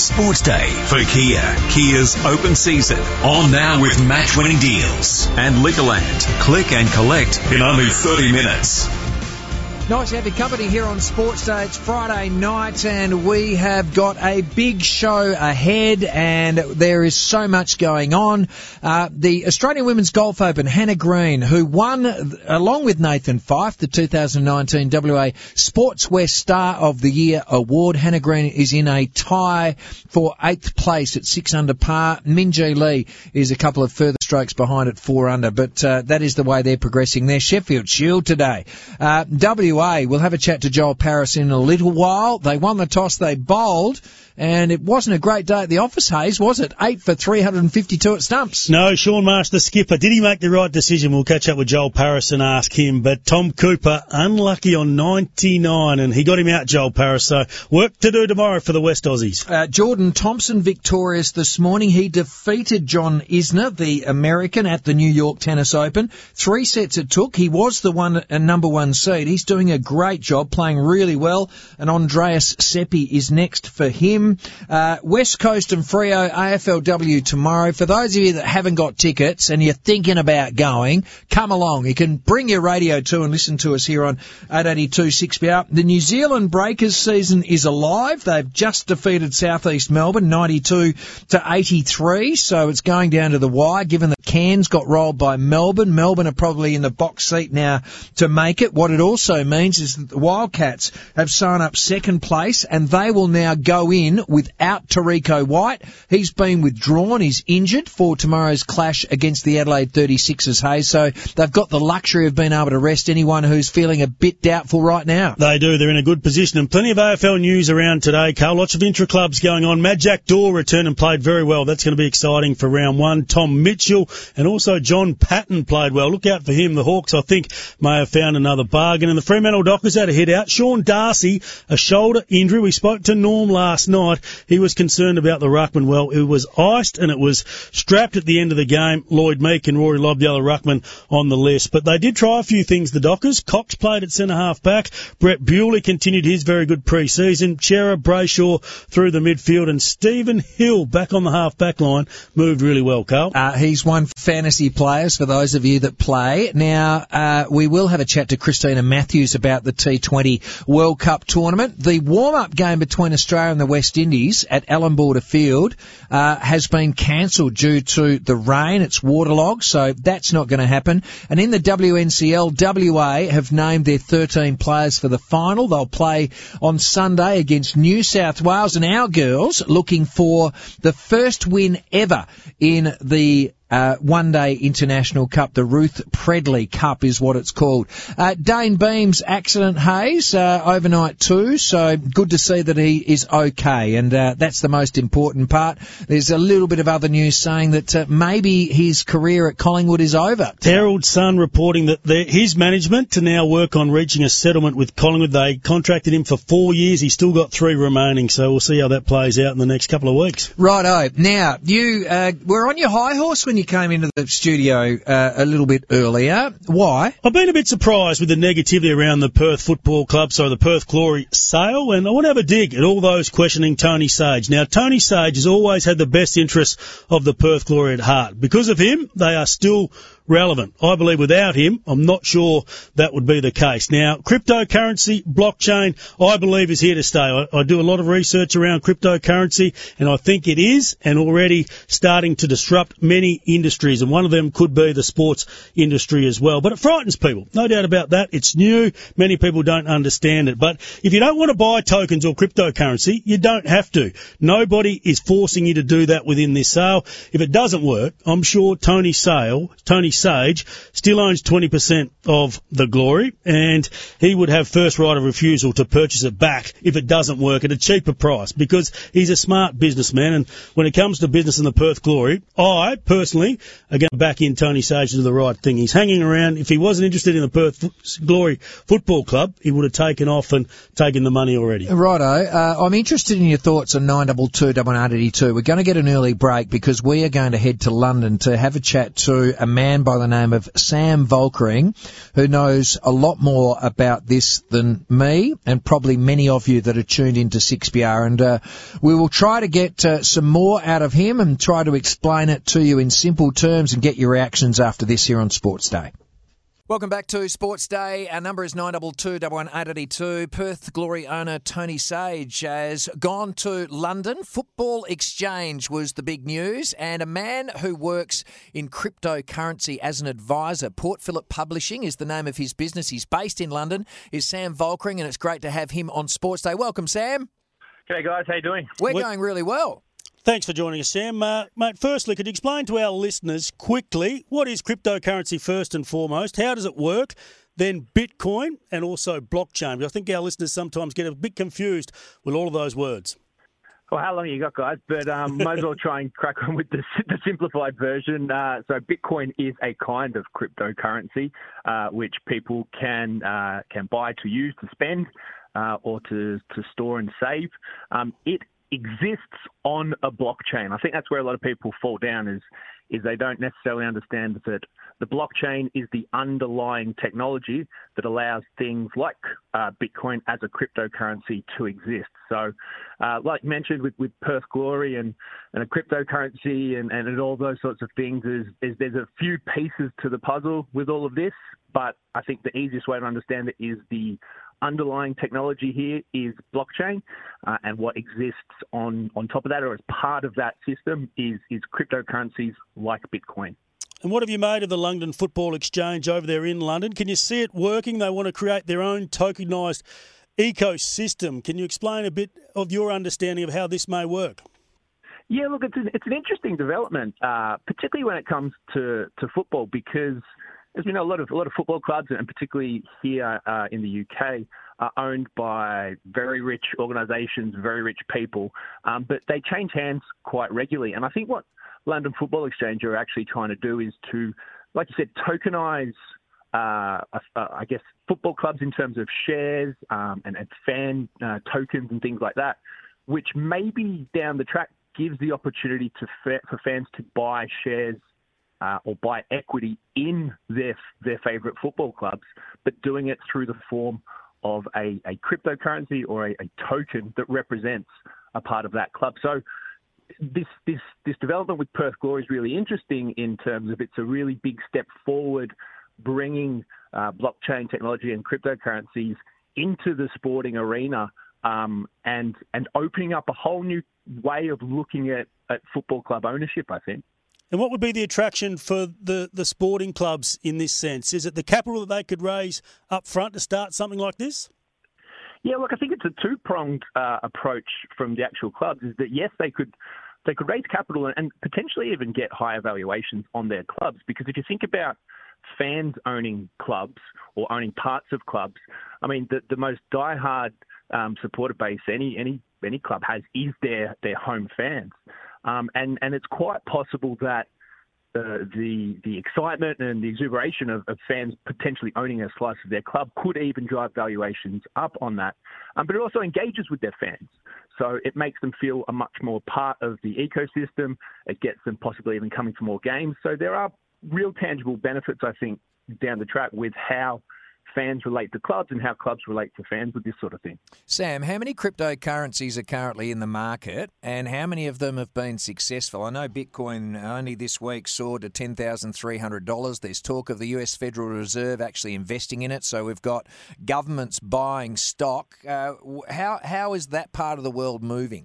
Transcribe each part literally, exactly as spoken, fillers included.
Sports Day for Kia. Kia's open season. On now with match-winning deals. And Liquorland. Click and collect in only thirty minutes. Nice to have your company here on Sports Day. It's Friday night and we have got a big show ahead and there is so much going on. Uh, the Australian Women's Golf Open, Hannah Green, who won, along with Nathan Fyfe, the two thousand nineteen W A Sportswear Star of the Year award. Hannah Green is in a tie for eighth place at six under par. Minjee Lee is a couple of further strokes behind at four under, but uh, that is the way they're progressing. Their Sheffield Shield today. Uh, W A, we'll have a chat to Joel Paris in a little while. They won the toss, they bowled, and it wasn't a great day at the office, Hayes, was it? Eight for three hundred fifty-two at stumps. No, Sean Marsh, the skipper, did he make the right decision? We'll catch up with Joel Paris and ask him. But Tom Cooper, unlucky on ninety-nine, and he got him out, Joel Paris. So work to do tomorrow for the West Aussies. Uh, Jordan Thompson victorious this morning. He defeated John Isner, the American, at the New York Tennis Open. Three sets it took. He was the one, uh, number one seed. He's doing a great job, playing really well. And Andreas Seppi is next for him. Uh, West Coast and Freo A F L W tomorrow. For those of you that haven't got tickets and you're thinking about going, come along. You can bring your radio too and listen to us here on eight eighty-two six B R. The New Zealand Breakers season is alive. They've just defeated South East Melbourne ninety-two to eighty-three, so it's going down to the wire, given that Cairns got rolled by Melbourne. Melbourne are probably in the box seat now to make it. What it also means is that the Wildcats have sewn up second place and they will now go in without Tariko White. He's been withdrawn. He's injured for tomorrow's clash against the Adelaide thirty-sixers, Hayes. So they've got the luxury of being able to rest anyone who's feeling a bit doubtful right now. They do. They're in a good position. And plenty of A F L news around today, Carl. Lots of intra-clubs going on. Mad Jack Daw returned and played very well. That's going to be exciting for round one. Tom Mitchell and also John Patton played well. Look out for him. The Hawks, I think, may have found another bargain. And the Fremantle Dockers had a hit out. Sean Darcy, a shoulder injury. We spoke to Norm last night. He was concerned about the ruckman. Well, it was iced and it was strapped at the end of the game. Lloyd Meek and Rory Lobb, the other ruckman, on the list. But they did try a few things, the Dockers. Cox played at centre-half back. Brett Bewley continued his very good pre-season. Chera Brayshaw through the midfield. And Stephen Hill, back on the half-back line, moved really well, Carl. Uh, he's one for fantasy players, for those of you that play. Now, uh, we will have a chat to Christina Matthews about the T twenty World Cup tournament. The warm-up game between Australia and the West Indies at Allan Border Field uh, has been cancelled due to the rain. It's waterlogged, so that's not going to happen. And in the W N C L, W A have named their thirteen players for the final. They'll play on Sunday against New South Wales, and our girls looking for the first win ever in the Uh, one-day international cup. The Ruth Predley Cup is what it's called. Uh, Dane Beam's accident, Hayes, uh, overnight too, so good to see that he is okay, and uh, that's the most important part. There's a little bit of other news saying that uh, maybe his career at Collingwood is over. Herald Sun reporting that his management to now work on reaching a settlement with Collingwood. They contracted him for four years. He's still got three remaining, so we'll see how that plays out in the next couple of weeks. Righto. Now, you uh, were on your high horse when you came into the studio uh, a little bit earlier. Why? I've been a bit surprised with the negativity around the Perth Football Club, so the Perth Glory sale, and I want to have a dig at all those questioning Tony Sage. Now, Tony Sage has always had the best interests of the Perth Glory at heart. Because of him, they are still relevant. I believe without him, I'm not sure that would be the case. Now, cryptocurrency, blockchain, I believe is here to stay. I, I do a lot of research around cryptocurrency, and I think it is, and already starting to disrupt many industries, and one of them could be the sports industry as well. But it frightens people, no doubt about that. It's new. Many people don't understand it. But if you don't want to buy tokens or cryptocurrency, you don't have to. Nobody is forcing you to do that within this sale. If it doesn't work, I'm sure Tony Sale, Tony Sage still owns twenty percent of the Glory, and he would have first right of refusal to purchase it back if it doesn't work at a cheaper price, because he's a smart businessman. And when it comes to business in the Perth Glory, I personally are going to back in Tony Sage to do the right thing. He's hanging around. If he wasn't interested in the Perth Glory Football Club, he would have taken off and taken the money already. Righto. Uh, I'm interested in your thoughts on nine two two, one eight eight two. We're going to get an early break because we are going to head to London to have a chat to a man by by the name of Sam Volkering, who knows a lot more about this than me and probably many of you that are tuned into six B R. And uh, we will try to get uh, some more out of him and try to explain it to you in simple terms and get your reactions after this here on Sports Day. Welcome back to Sports Day. Our number is nine two two, one one eight eight two. Perth Glory owner Tony Sage has gone to London. Football Exchange was the big news, and a man who works in cryptocurrency as an advisor. Port Phillip Publishing is the name of his business. He's based in London, is Sam Volkering, and it's great to have him on Sports Day. Welcome, Sam. G'day, guys. How you doing? We're We're- going really well. Thanks for joining us, Sam. Uh, mate, firstly, could you explain to our listeners quickly what is cryptocurrency first and foremost? How does it work? Then Bitcoin and also blockchain. I think our listeners sometimes get a bit confused with all of those words. Well, how long you got, guys? But um, might as well try and crack on with the, the simplified version. Uh, so Bitcoin is a kind of cryptocurrency uh, which people can uh, can buy to use, to spend, uh, or to, to store and save. Um, it exists on a blockchain. I think that's where a lot of people fall down is is they don't necessarily understand that the blockchain is the underlying technology that allows things like uh, Bitcoin as a cryptocurrency to exist. So uh, like mentioned with, with Perth Glory and, and a cryptocurrency and, and all those sorts of things is, is there's a few pieces to the puzzle with all of this, but I think the easiest way to understand it is the underlying technology here is blockchain, uh, and what exists on, on top of that or as part of that system is, is cryptocurrencies like Bitcoin. And what have you made of the London Football Exchange over there in London? Can you see it working? They want to create their own tokenised ecosystem. Can you explain a bit of your understanding of how this may work? Yeah, look, it's an, it's an interesting development, uh, particularly when it comes to, to football, because as we know, a lot of a lot of football clubs, and particularly here uh, in the U K, are owned by very rich organisations, very rich people, um, but they change hands quite regularly. And I think what London Football Exchange are actually trying to do is to, like you said, tokenise, uh, uh, I guess, football clubs in terms of shares um, and, and fan uh, tokens and things like that, which maybe down the track gives the opportunity to fa- for fans to buy shares Uh, or buy equity in their their favourite football clubs, but doing it through the form of a, a cryptocurrency or a, a token that represents a part of that club. So this this this development with Perth Glory is really interesting in terms of it's a really big step forward, bringing uh, blockchain technology and cryptocurrencies into the sporting arena, um, and and opening up a whole new way of looking at, at football club ownership, I think. And what would be the attraction for the, the sporting clubs in this sense? Is it the capital that they could raise up front to start something like this? Yeah, look, I think it's a two-pronged uh, approach from the actual clubs. Is that yes, they could they could raise capital and, and potentially even get higher valuations on their clubs. Because if you think about fans owning clubs or owning parts of clubs, I mean, the, the most diehard um, supporter base any any any club has is their their home fans. Um, and, and it's quite possible that uh, the the excitement and the exuberation of, of fans potentially owning a slice of their club could even drive valuations up on that. Um, but it also engages with their fans. So it makes them feel a much more part of the ecosystem. It gets them possibly even coming to more games. So there are real tangible benefits, I think, down the track with how fans relate to clubs and how clubs relate to fans with this sort of thing. Sam, how many cryptocurrencies are currently in the market and how many of them have been successful? I know Bitcoin only this week soared to ten thousand three hundred dollars. There's talk of the U S Federal Reserve actually investing in it. So we've got governments buying stock. Uh, how how is that part of the world moving?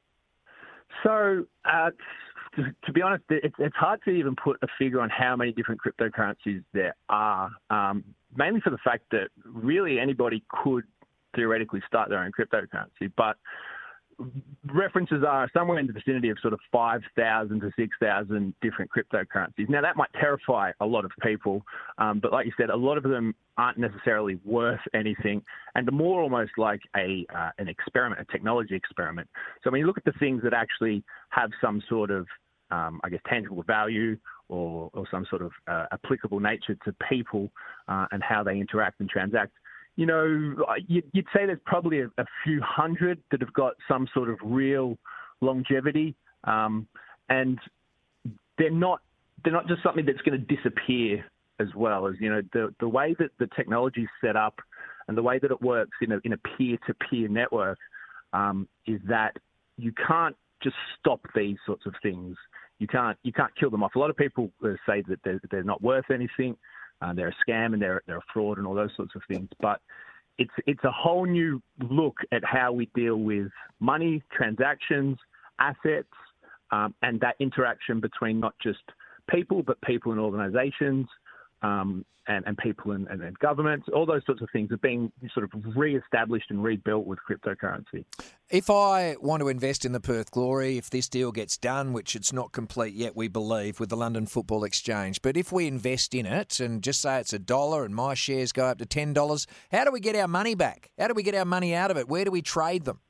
So, uh, to, to be honest, it's, it's hard to even put a figure on how many different cryptocurrencies there are. Um, mainly for the fact that really anybody could theoretically start their own cryptocurrency, but references are somewhere in the vicinity of sort of five thousand to six thousand different cryptocurrencies. Now, that might terrify a lot of people, um, but like you said, a lot of them aren't necessarily worth anything and are more almost like a uh, an experiment, a technology experiment. So when you look at the things that actually have some sort of, um, I guess, tangible value or, or some sort of uh, applicable nature to people uh, and how they interact and transact, you know, you'd say there's probably a, a few hundred that have got some sort of real longevity, um, and they're not they're not just something that's going to disappear as well. As you know, the the way that the technology is set up and the way that it works in a in a peer-to-peer network um, is that you can't just stop these sorts of things. You can't you can't kill them off. A lot of people uh, say that they're, they're not worth anything, uh, they're a scam and they're they're a fraud and all those sorts of things. But it's it's a whole new look at how we deal with money, transactions, assets, um, and that interaction between not just people but people and organisations, um, and, and people and, and, and governments. All those sorts of things are being sort of re-established and rebuilt with cryptocurrency. If I want to invest in the Perth Glory, if this deal gets done, which it's not complete yet, we believe, with the London Football Exchange, but if we invest in it and just say it's a dollar and my shares go up to ten dollars, how do we get our money back? How do we get our money out of it? Where do we trade them?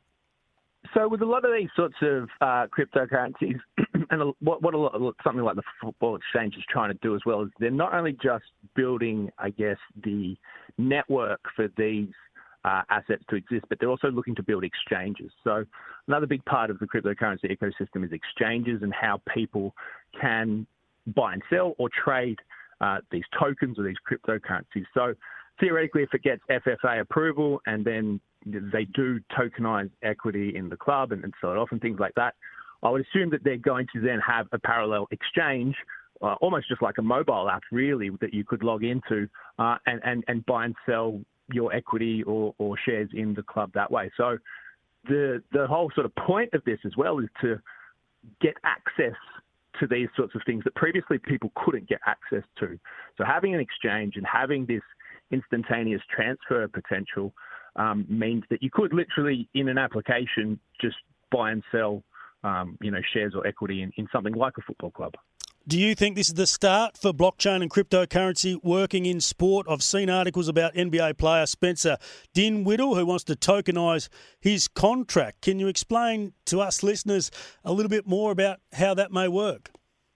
So with a lot of these sorts of uh, cryptocurrencies, and a, what, what a lot, something like the Football Exchange is trying to do as well, is they're not only just building, I guess, the network for these uh, assets to exist, but they're also looking to build exchanges. So another big part of the cryptocurrency ecosystem is exchanges and how people can buy and sell or trade uh, these tokens or these cryptocurrencies. So theoretically, if it gets F F A approval and then they do tokenize equity in the club and, and sell it off and things like that, I would assume that they're going to then have a parallel exchange, uh, almost just like a mobile app, really, that you could log into uh, and, and, and buy and sell your equity or, or shares in the club that way. So the the whole sort of point of this as well is to get access to these sorts of things that previously people couldn't get access to. So having an exchange and having this instantaneous transfer potential Um, means that you could literally, in an application, just buy and sell, um, you know, shares or equity in, in something like a football club. Do you think this is the start for blockchain and cryptocurrency working in sport? I've seen articles about N B A player Spencer Dinwiddie, who wants to tokenise his contract. Can you explain to us listeners a little bit more about how that may work?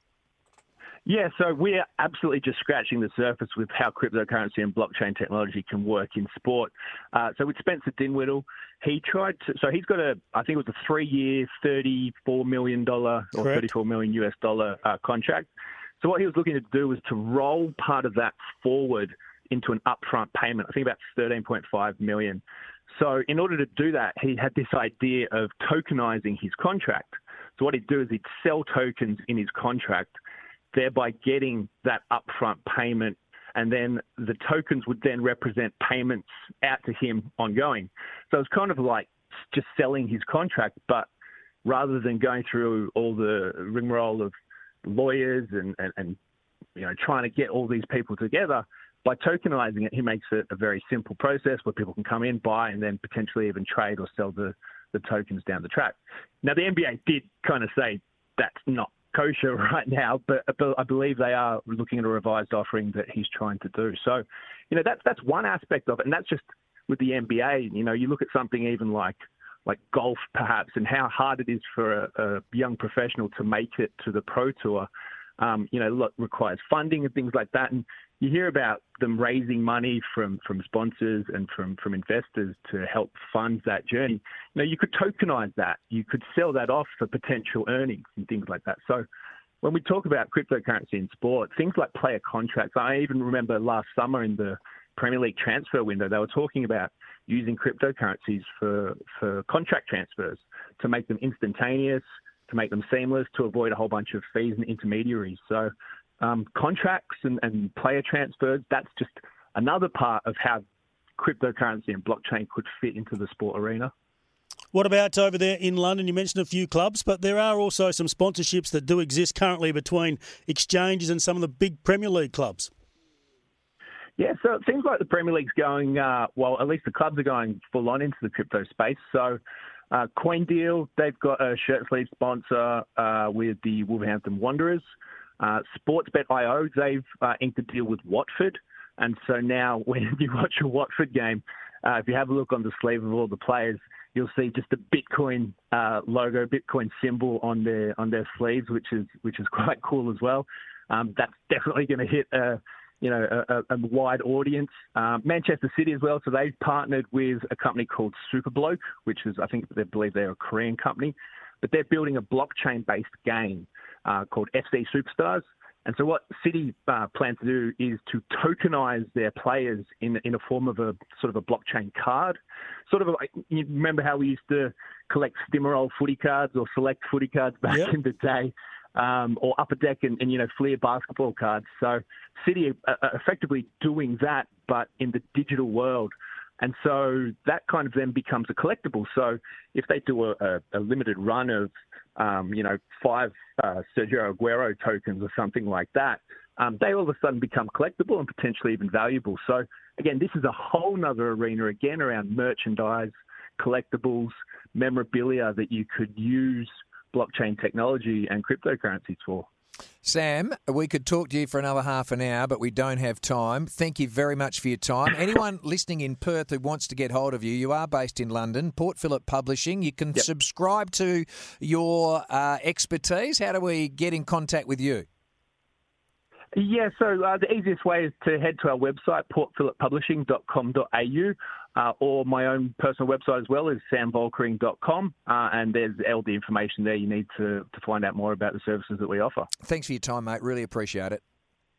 Yeah, so we're absolutely just scratching the surface with how cryptocurrency and blockchain technology can work in sport. Uh, so with Spencer Dinwiddie, he tried to, so he's got a, I think it was a three-year, thirty-four million dollars or Correct. thirty-four million US dollar uh, contract. So what he was looking to do was to roll part of that forward into an upfront payment, I think about thirteen point five million dollars. So in order to do that, he had this idea of tokenizing his contract. So what he'd do is he'd sell tokens in his contract, thereby getting that upfront payment, and then the tokens would then represent payments out to him ongoing. So it's kind of like just selling his contract, but rather than going through all the rigmarole of lawyers and, and, and you know trying to get all these people together, by tokenizing it, he makes it a very simple process where people can come in, buy, and then potentially even trade or sell the, the tokens down the track. Now, the N B A did kind of say that's not kosher right now, but I believe they are looking at a revised offering that he's trying to do. So, you know, that's that's one aspect of it, and that's just with the N B A. You know, you look at something even like like golf, perhaps, and how hard it is for a, a young professional to make it to the pro tour. Um, you know, look, requires funding and things like that, and you hear about them raising money from, from sponsors and from, from investors to help fund that journey. You know, you could tokenize that. You could sell that off for potential earnings and things like that. So when we talk about cryptocurrency in sport, things like player contracts, I even remember last summer in the Premier League transfer window, they were talking about using cryptocurrencies for, for contract transfers to make them instantaneous, to make them seamless, to avoid a whole bunch of fees and intermediaries. So Um, contracts and, and player transfers, that's just another part of how cryptocurrency and blockchain could fit into the sport arena. What about over there in London? You mentioned a few clubs, but there are also some sponsorships that do exist currently between exchanges and some of the big Premier League clubs. Yeah, so it seems like the Premier League's going, uh, well, at least the clubs are going full on into the crypto space. So uh, CoinDeal, they've got a shirt sleeve sponsor uh, with the Wolverhampton Wanderers. Uh, Sportsbet dot io, they've uh, inked a deal with Watford. And so now when you watch a Watford game, uh, if you have a look on the sleeve of all the players, you'll see just a Bitcoin uh, logo, Bitcoin symbol on their on their sleeves, which is which is quite cool as well. Um, that's definitely going to hit a you know a, a wide audience. Um, Manchester City as well, so they've partnered with a company called Superbloke, which is I think they believe they're a Korean company, but they're building a blockchain-based game Uh, called F C Superstars, And so what Citi uh, plan to do is to tokenize their players in in a form of a sort of a blockchain card. Sort of like, you remember how we used to collect Stimmerol footy cards or select footy cards back yep. in the day, um, or Upper Deck and, and, you know, Fleer basketball cards. So Citi are, are effectively doing that, but in the digital world. And so that kind of then becomes a collectible. So if they do a, a, a limited run of, um, you know, five uh, Sergio Aguero tokens or something like that, um, they all of a sudden become collectible and potentially even valuable. So, again, this is a whole nother arena, again, around merchandise, collectibles, memorabilia that you could use blockchain technology and cryptocurrencies for. Sam, we could talk to you for another half an hour, but we don't have time. Thank you very much for your time. Anyone listening in Perth who wants to get hold of you, you are based in London, Port Phillip Publishing. You can yep. subscribe to your uh, expertise. How do we get in contact with you? Yeah, so uh, the easiest way is to head to our website, port phillip publishing dot com dot a u, uh, or my own personal website as well is sam volkering dot com, uh, and there's all the information there you need to, to find out more about the services that we offer. Thanks for your time, mate. Really appreciate it.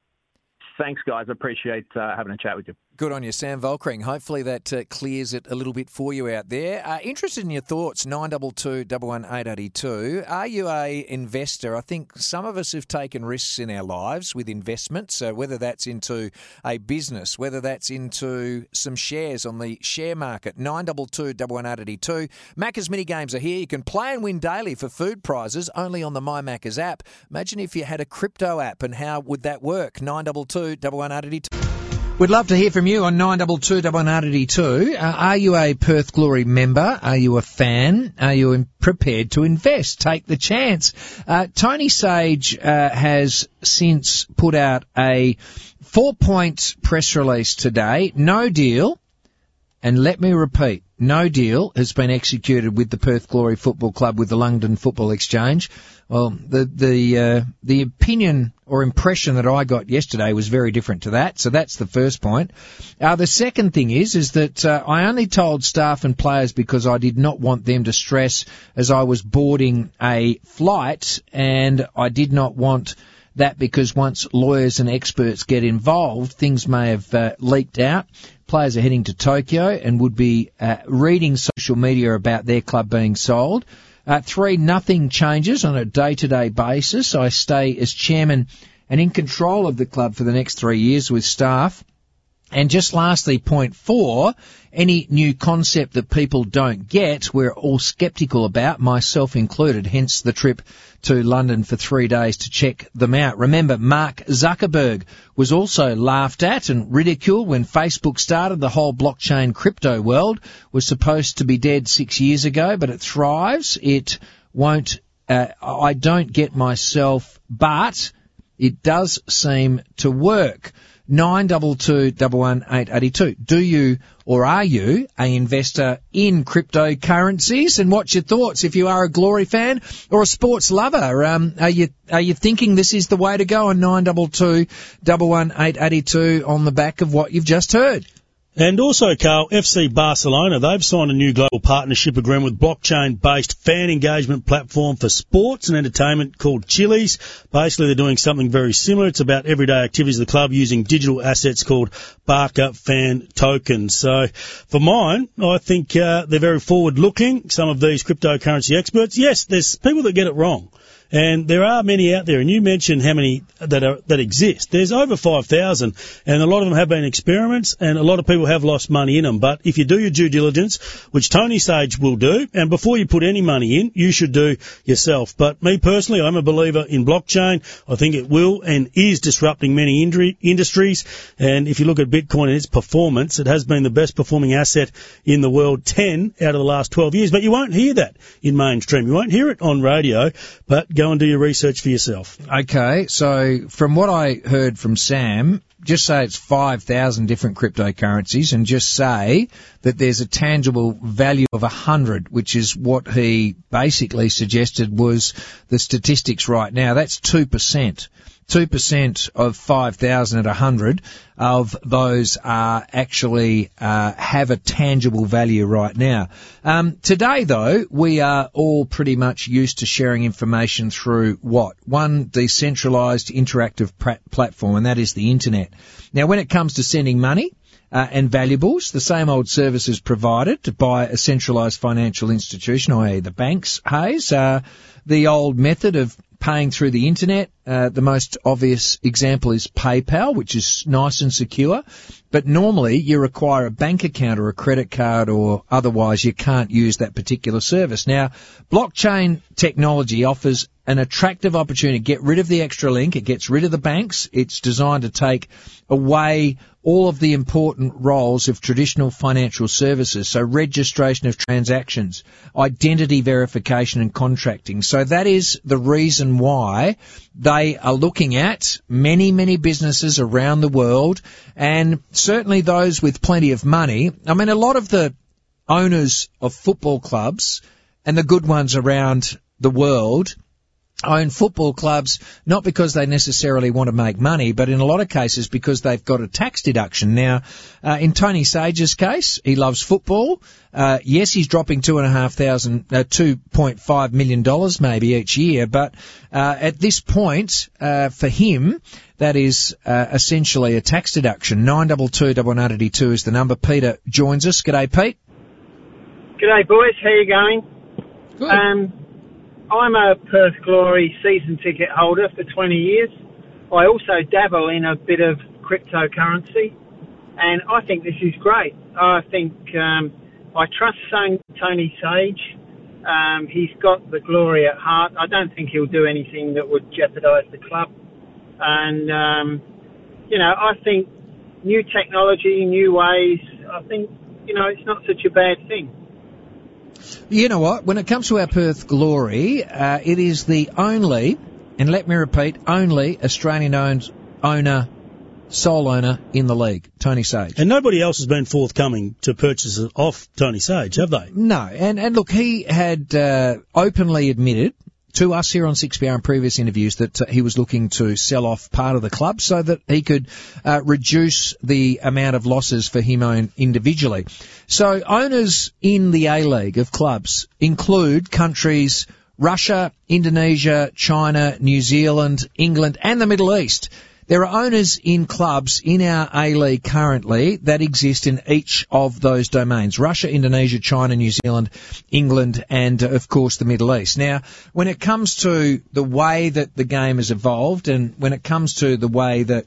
Thanks, guys. I appreciate uh, having a chat with you. Good on you, Sam Volkering. Hopefully that uh, clears it a little bit for you out there. Uh, interested in your thoughts, nine two two, one one eight eight two. Are you a investor? I think some of us have taken risks in our lives with investments, so whether that's into a business, whether that's into some shares on the share market. nine two two, one one eight eight two. Macca's Mini Games are here. You can play and win daily for food prizes only on the My Macca's app. Imagine if you had a crypto app, and how would that work? nine two two, one one eight eight two. We'd love to hear from you on nine two two, one one eight eight two. Uh, are you a Perth Glory member? Are you a fan? Are you in, prepared to invest? Take the chance. Uh, Tony Sage uh, has since put out a four-point press release today. No deal, and let me repeat, no deal has been executed with the Perth Glory Football Club with the London Football Exchange. Well, the the uh, the opinion or impression that I got yesterday was very different to that. So that's the first point. Uh, the second thing is is that uh, I only told staff and players because I did not want them to stress as I was boarding a flight, and I did not want that because once lawyers and experts get involved, things may have uh, leaked out. Players are heading to Tokyo and would be uh, reading social media about their club being sold. Uh, three, nothing changes on a day-to-day basis. I stay as chairman and in control of the club for the next three years with staff. And just lastly, point four, any new concept that people don't get, we're all sceptical about, myself included, hence the trip to London for three days to check them out. Remember, Mark Zuckerberg was also laughed at and ridiculed when Facebook started. The whole blockchain crypto world was supposed to be dead six years ago, but it thrives. It won't, uh, I don't get myself, but it does seem to work. nine two two, one one eight eight two. Do you or are you an investor in cryptocurrencies? And what's your thoughts if you are a Glory fan or a sports lover? Um, are you are you thinking this is the way to go on nine two two, one one eight eight two on the back of what you've just heard? And also, Carl, F C Barcelona, they've signed a new global partnership agreement with blockchain-based fan engagement platform for sports and entertainment called Chiliz. Basically, they're doing something very similar. It's about everyday activities of the club using digital assets called Barca fan tokens. So, for mine, I think uh, they're very forward-looking, some of these cryptocurrency experts. Yes, there's people that get it wrong. And there are many out there, and you mentioned how many that are, that exist. There's over five thousand, and a lot of them have been experiments, and a lot of people have lost money in them. But if you do your due diligence, which Tony Sage will do, and before you put any money in, you should do yourself. But me personally, I'm a believer in blockchain. I think it will and is disrupting many indri- industries. And if you look at Bitcoin and its performance, it has been the best performing asset in the world, ten out of the last twelve years. But you won't hear that in mainstream. You won't hear it on radio, but go and do your research for yourself. Okay, so from what I heard from Sam, just say it's five thousand different cryptocurrencies and just say that there's a tangible value of one hundred, which is what he basically suggested was the statistics right now. That's two percent. two percent of five thousand at one hundred of those are actually uh, have a tangible value right now. Um, today, though, we are all pretty much used to sharing information through what? One decentralised interactive pra- platform, and that is the internet. Now, when it comes to sending money uh, and valuables, the same old services provided by a centralised financial institution, that is the banks, Hayes, uh, the old method of paying through the internet. Uh, the most obvious example is PayPal, which is nice and secure. But normally you require a bank account or a credit card, or otherwise you can't use that particular service. Now, blockchain technology offers an attractive opportunity to get rid of the extra link. It gets rid of the banks. It's designed to take away all of the important roles of traditional financial services, so registration of transactions, identity verification and contracting. So that is the reason why they are looking at many, many businesses around the world, and certainly those with plenty of money. I mean, a lot of the owners of football clubs and the good ones around the world own football clubs not because they necessarily want to make money, but in a lot of cases because they've got a tax deduction. Now, uh, in Tony Sage's case, he loves football. Uh, yes, he's dropping two and a half thousand, uh, two point five million dollars maybe each year, but uh, at this point, uh, for him, that is uh, essentially a tax deduction. Nine double two double one eighty two is the number. Peter joins us. G'day, Pete. G'day, boys. How you going? Good. Um, I'm a Perth Glory season ticket holder for twenty years. I also dabble in a bit of cryptocurrency, and I think this is great. I think um, I trust Tony Sage. Um, he's got the Glory at heart. I don't think he'll do anything that would jeopardise the club. And, um, you know, I think new technology, new ways, I think, you know, it's not such a bad thing. You know what? When it comes to our Perth Glory, uh, it is the only, and let me repeat, only Australian-owned owner, sole owner in the league, Tony Sage. And nobody else has been forthcoming to purchase it off Tony Sage, have they? No. And, and look, he had uh, openly admitted to us here on six P R in previous interviews that uh, he was looking to sell off part of the club so that he could uh, reduce the amount of losses for him own individually. So owners in the A-League of clubs include countries Russia, Indonesia, China, New Zealand, England and the Middle East. There are owners in clubs in our A-League currently that exist in each of those domains: Russia, Indonesia, China, New Zealand, England, and, uh, of course, the Middle East. Now, when it comes to the way that the game has evolved, and when it comes to the way that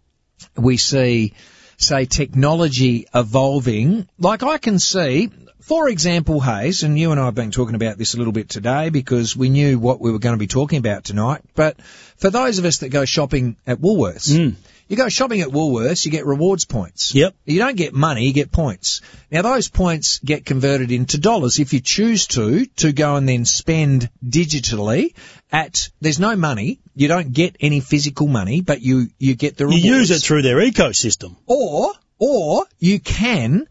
we see, say, technology evolving, like I can see, for example, Hayes, and you and I have been talking about this a little bit today because we knew what we were going to be talking about tonight, but for those of us that go shopping at Woolworths, mm. you go shopping at Woolworths, you get rewards points. Yep. You don't get money, you get points. Now, those points get converted into dollars if you choose to, to go and then spend digitally at, there's no money, you don't get any physical money, but you, you get the rewards. You use it through their ecosystem. Or, or you can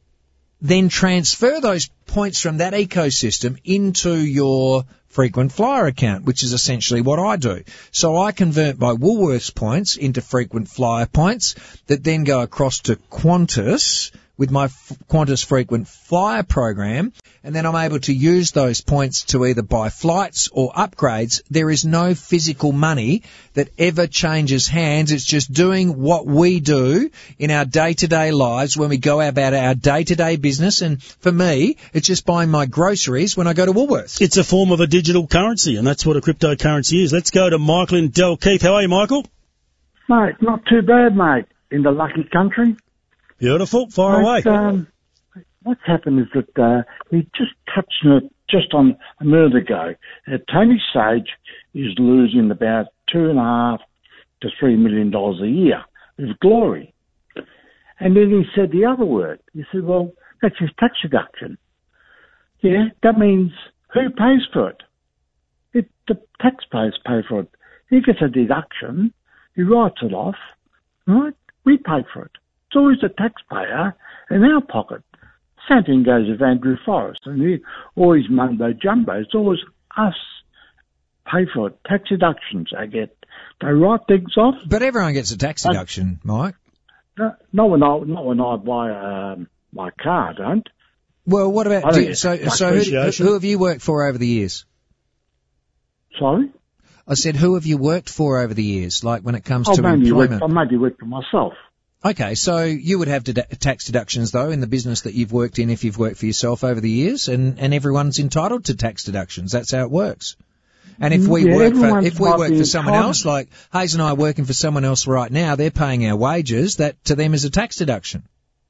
then transfer those points from that ecosystem into your frequent flyer account, which is essentially what I do. So I convert my Woolworths points into frequent flyer points that then go across to Qantas with my Qantas frequent flyer program, and then I'm able to use those points to either buy flights or upgrades. There is no physical money that ever changes hands. It's just doing what we do in our day-to-day lives when we go about our day-to-day business. And for me, it's just buying my groceries when I go to Woolworths. It's a form of a digital currency, and that's what a cryptocurrency is. Let's go to Michael in Dalkeith. How are you, Michael? Mate, not too bad, mate, in the lucky country. Beautiful. Fire mate, away. Um, what's happened is that uh, we just touched on it just on a minute ago. Uh, Tony Sage is losing about two and a half to three million dollars a year with Glory. And then he said the other word. He said, well, that's his tax deduction. Yeah, that means who pays for it? It the taxpayers pay for it. He gets a deduction. He writes it off. Right? We pay for it. It's always the taxpayer in our pocket. Same thing goes with Andrew Forrest and he, all his mumbo jumbo. It's always us pay for it. Tax deductions they get. They write things off. But everyone gets a tax deduction, Mike. No, not when I, not when I buy um, my car, don't. Well, what about, I do don't you, get so, tax so who, appreciation. who have you worked for over the years? Sorry? I said, who have you worked for over the years, like when it comes Oh, to mainly work, employment? I mainly work for myself. Okay, so you would have dedu- tax deductions, though, in the business that you've worked in if you've worked for yourself over the years, and, and everyone's entitled to tax deductions. That's how it works. And if we Yeah, work for, everyone's if we might work be for someone entitled. else, like Hayes and I are working for someone else right now, they're paying our wages, that to them is a tax deduction.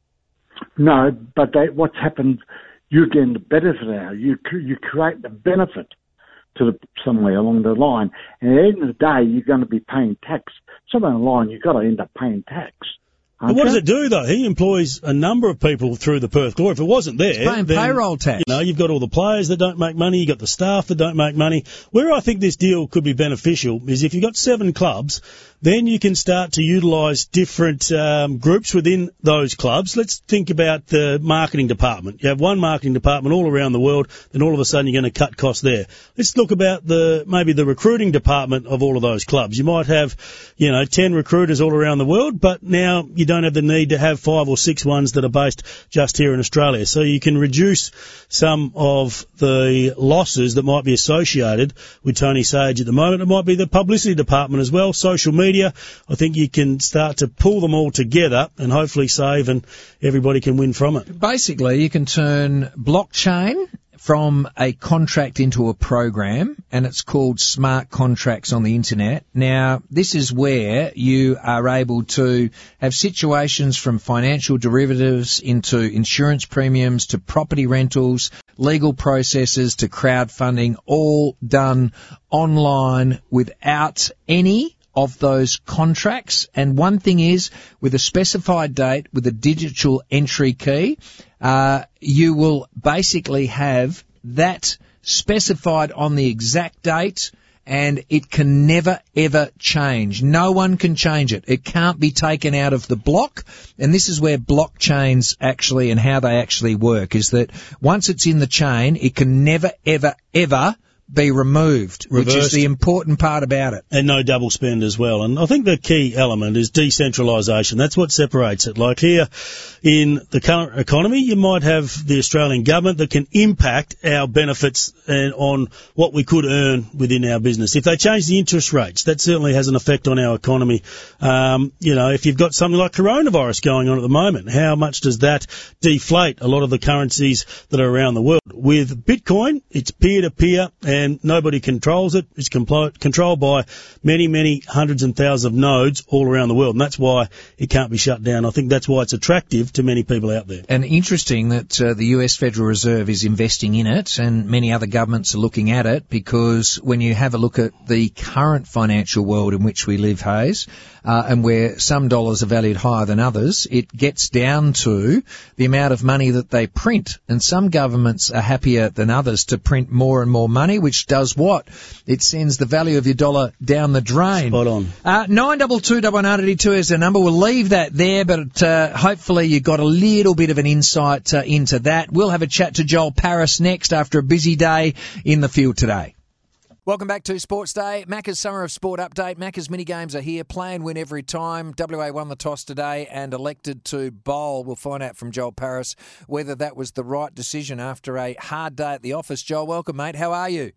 No, but they, what's happened, you're getting the benefit now. You cr- you create the benefit to the, somewhere along the line. And at the end of the day, you're going to be paying tax. Somewhere along the line, you've got to end up paying tax. But what does it do, though? He employs a number of people through the Perth Glory. If it wasn't there, It's paying then, payroll tax. You know, you've got all the players that don't make money, you've got the staff that don't make money. Where I think this deal could be beneficial is if you've got seven clubs, then you can start to utilise different um, groups within those clubs. Let's think about the marketing department. You have one marketing department all around the world, then all of a sudden you're going to cut costs there. Let's look about the maybe the recruiting department of all of those clubs. You might have, you know, ten recruiters all around the world, but now you don't have the need to have five or six ones that are based just here in Australia. So you can reduce some of the losses that might be associated with Tony Sage at the moment. It might be the publicity department as well, social media. I think you can start to pull them all together and hopefully save, and everybody can win from it. Basically, you can turn blockchain from a contract into a program, and it's called smart contracts on the internet. Now, this is where you are able to have situations from financial derivatives into insurance premiums to property rentals, legal processes to crowdfunding, all done online without any of those contracts. And one thing is, with a specified date, with a digital entry key, uh, you will basically have that specified on the exact date, and it can never, ever change. No one can change it. It can't be taken out of the block, and this is where blockchains actually and how they actually work, is that once it's in the chain, it can never, ever, ever be removed, Reversed. which is the important part about it. And no double spend as well. And I think the key element is decentralisation. That's what separates it. Like here in the current economy, you might have the Australian government that can impact our benefits and on what we could earn within our business. If they change the interest rates, that certainly has an effect on our economy. Um, you know, if you've got something like coronavirus going on at the moment, how much does that deflate a lot of the currencies that are around the world? With Bitcoin, it's peer-to-peer and nobody controls it. It's compl- controlled by many, many hundreds and thousands of nodes all around the world, and that's why it can't be shut down. I think that's why it's attractive to many people out there. And interesting that uh, the U S Federal Reserve is investing in it, and many other governments are looking at it, because when you have a look at the current financial world in which we live, Hayes, uh, and where some dollars are valued higher than others, it gets down to the amount of money that they print. And some governments are happier than others to print more and more money, which does what? It sends the value of your dollar down the drain. Spot on. Uh, nine double two double nine eighty two is the number. We'll leave that there, but uh, hopefully you got a little bit of an insight uh, into that. We'll have a chat to Joel Paris next after a busy day in the field today. Welcome back to Sports Day. Macca's Summer of Sport update. Macca's mini games are here. Play and win every time. W A won the toss today and elected to bowl. We'll find out from Joel Paris whether that was the right decision after a hard day at the office. Joel, welcome, mate. How are you?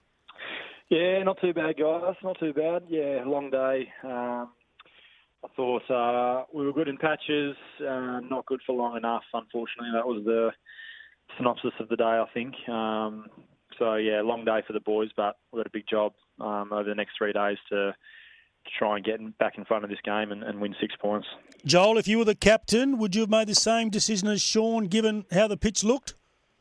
Yeah, not too bad, guys. Not too bad. Yeah, long day. Um, I thought uh, we were good in patches, uh, not good for long enough, unfortunately. That was the synopsis of the day, I think. Um, so, yeah, long day for the boys, but we've got a big job um, over the next three days to, to try and get back in front of this game and, and win six points. Joel, if you were the captain, would you have made the same decision as Sean, given how the pitch looked?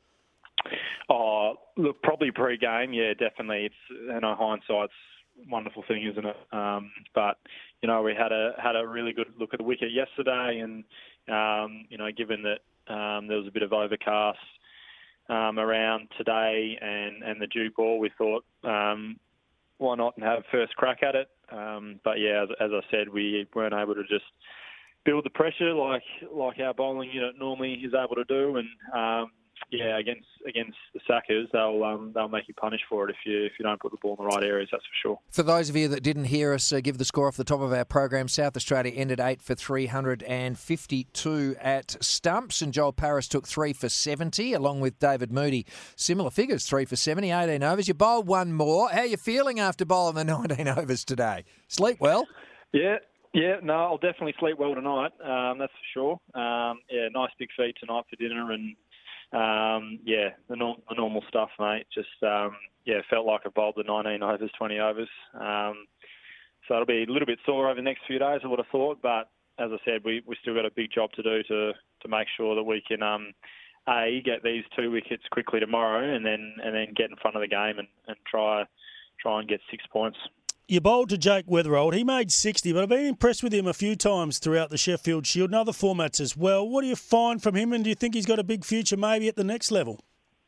Oh, look, probably pre-game, yeah, definitely. It's, you know, hindsight's a wonderful thing, isn't it? Um, but, you know, we had a had a really good look at the wicket yesterday, and, um, you know, given that um, there was a bit of overcast um, around today and, and the dew ball, we thought, um, why not and have first crack at it? Um, but, yeah, as, as I said, we weren't able to just build the pressure like like our bowling unit normally is able to do, and um, yeah, against against the Sackers, they'll um, they'll make you punish for it if you if you don't put the ball in the right areas. That's for sure. For those of you that didn't hear us uh, give the score off the top of our program, South Australia ended eight for three hundred fifty-two at stumps, and Joel Paris took three for seventy, along with David Moody. Similar figures, three for seventy, eighteen overs. You bowled one more. How are you feeling after bowling the nineteen overs today? Sleep well? Yeah. Yeah, no, I'll definitely sleep well tonight. Um, that's for sure. Um, yeah, nice big feed tonight for dinner, and um, yeah, the, norm- the normal stuff, mate. Just um, yeah, felt like I bowled the nineteen overs, twenty overs. Um, so it'll be a little bit sore over the next few days, I would have thought. But as I said, we we still got a big job to do to to make sure that we can um, a get these two wickets quickly tomorrow, and then and then get in front of the game and, and try try and get six points. You bowled to Jake Weatherold. He made sixty, but I've been impressed with him a few times throughout the Sheffield Shield and other formats as well. What do you find from him, and do you think he's got a big future maybe at the next level?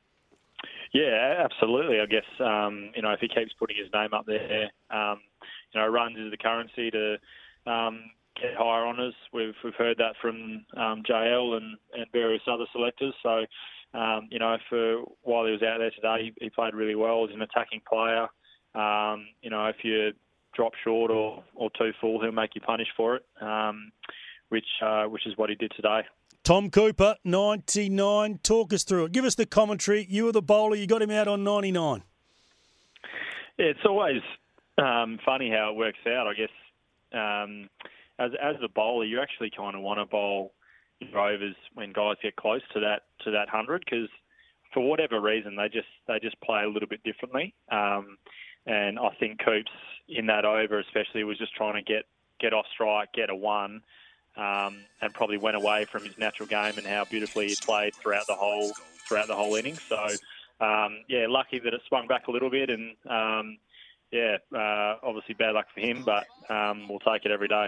Yeah, absolutely. I guess, um, you know, if he keeps putting his name up there, um, you know, runs is the currency to um, get higher honours. We've we've heard that from um, J L and, and various other selectors. So, um, you know, for while he was out there today, he, he played really well. He's an attacking player. Um, you know, if you drop short or, or too full, he'll make you punish for it, um, which uh, which is what he did today. Tom Cooper, ninety-nine. Talk us through it. Give us the commentary. You were the bowler. You got him out on ninety-nine. Yeah, it's always um, funny how it works out. I guess um, as as a bowler, you actually kind of want to bowl your overs when guys get close to that to that hundred, because for whatever reason they just they just play a little bit differently. Um, And I think Coops in that over especially was just trying to get, get off strike, get a one, um, and probably went away from his natural game and how beautifully he played throughout the whole throughout the whole inning. So um, yeah, lucky that it swung back a little bit, and um, yeah, uh, obviously bad luck for him, but um, we'll take it every day.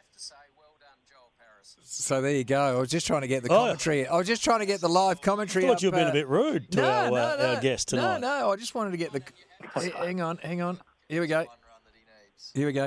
So there you go. I was just trying to get the commentary. Oh. I was just trying to get the live commentary. I thought up, you were being uh, a bit rude to no, our, no, uh, no, our guest tonight. No, no. I just wanted to get the. Hang on, hang on. Here we go. Here we go.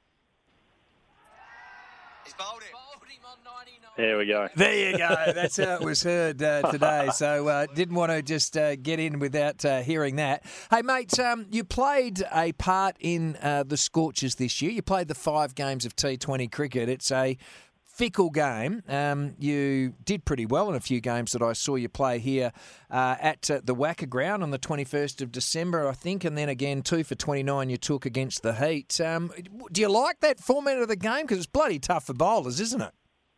There we go. There you go. That's how it was heard uh, today. So uh, didn't want to just uh, get in without uh, hearing that. Hey, mate, um, you played a part in uh, the Scorchers this year. You played the five games of T twenty cricket. It's a fickle game. Um, you did pretty well in a few games that I saw you play here uh, at uh, the Wacker Ground on the twenty-first of December, I think, and then again two for twenty-nine you took against the Heat. Um, do you like that format of the game? Because it's bloody tough for bowlers, isn't it?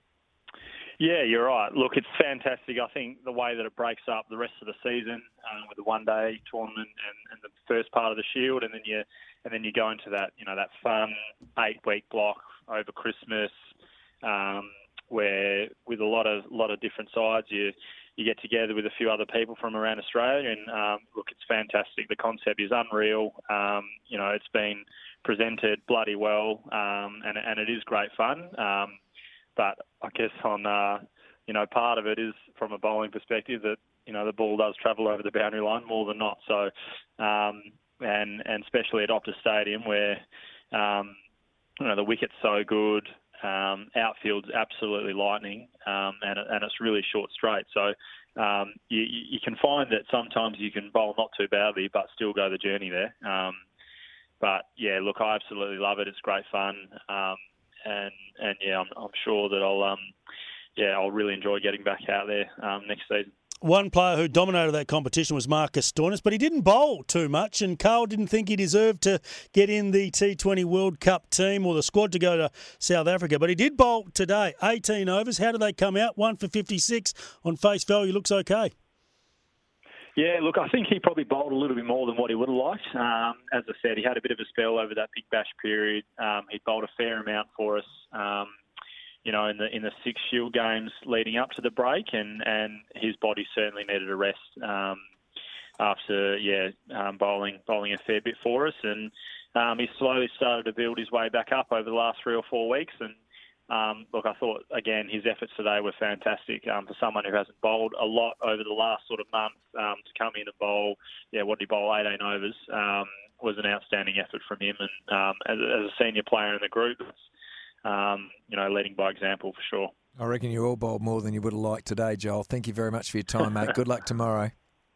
Yeah, you're right. Look, it's fantastic. I think the way that it breaks up the rest of the season um, with the one-day tournament and, and the first part of the Shield, and then you and then you go into that, you know, that fun eight-week block over Christmas, um, where with a lot of lot of different sides, you you get together with a few other people from around Australia, and um, look, it's fantastic. The concept is unreal. Um, you know, it's been presented bloody well, um, and and it is great fun. Um, But I guess on, uh, you know, part of it is from a bowling perspective that, you know, the ball does travel over the boundary line more than not. So, um, and and especially at Optus Stadium where, um, you know, the wicket's so good, um, outfield's absolutely lightning, um, and, and it's really short straight. So um, you, you can find that sometimes you can bowl not too badly but still go the journey there. Um, but, yeah, look, I absolutely love it. It's great fun. Um, And, and yeah, I'm, I'm sure that I'll, um, yeah, I'll really enjoy getting back out there um, next season. One player who dominated that competition was Marcus Stoinis, but he didn't bowl too much, and Carl didn't think he deserved to get in the T twenty World Cup team or the squad to go to South Africa. But he did bowl today, eighteen overs. How did they come out? One for fifty-six. On face value, looks okay. Yeah, look, I think he probably bowled a little bit more than what he would have liked. Um, as I said, he had a bit of a spell over that Big Bash period. Um, he bowled a fair amount for us, um, you know, in the in the six Shield games leading up to the break, and, and his body certainly needed a rest um, after, yeah, um, bowling bowling a fair bit for us. And um, he slowly started to build his way back up over the last three or four weeks, and Um, look, I thought, again, his efforts today were fantastic um, for someone who hasn't bowled a lot over the last sort of month um, to come in and bowl, yeah, what did he bowl, eighteen overs, um, was an outstanding effort from him. And um, as, as a senior player in the group, um, you know, leading by example for sure. I reckon you all bowled more than you would have liked today, Joel. Thank you very much for your time, mate. Good luck tomorrow.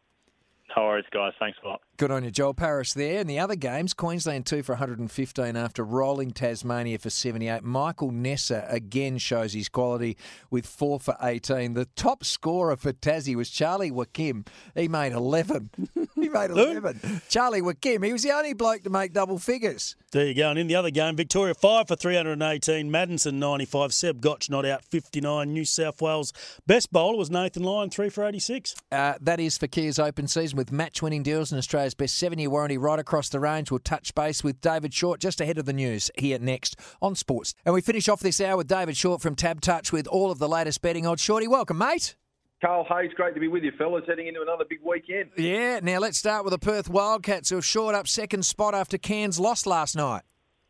No worries, guys. Thanks a lot. Good on you, Joel Parrish there. In the other games, Queensland two for one hundred fifteen after rolling Tasmania for seventy-eight. Michael Nessa again shows his quality with four for eighteen. The top scorer for Tassie was Charlie Wakim. He made eleven. He made eleven. Charlie Wakim. He was the only bloke to make double figures. There you go. And in the other game, Victoria five for three hundred eighteen. Maddinson ninety-five. Seb Gotch not out fifty-nine. New South Wales best bowler was Nathan Lyon three for eighty-six. Uh, that is for Kia's open season with match-winning deals and Australia's best seven-year warranty right across the range. We'll touch base with David Short just ahead of the news here next on Sports. And we finish off this hour with David Short from Tab Touch with all of the latest betting odds. Shorty, welcome, mate. Carl Hayes, great to be with you, fellas, heading into another big weekend. Yeah, now let's start with the Perth Wildcats, who have shored up second spot after Cairns lost last night.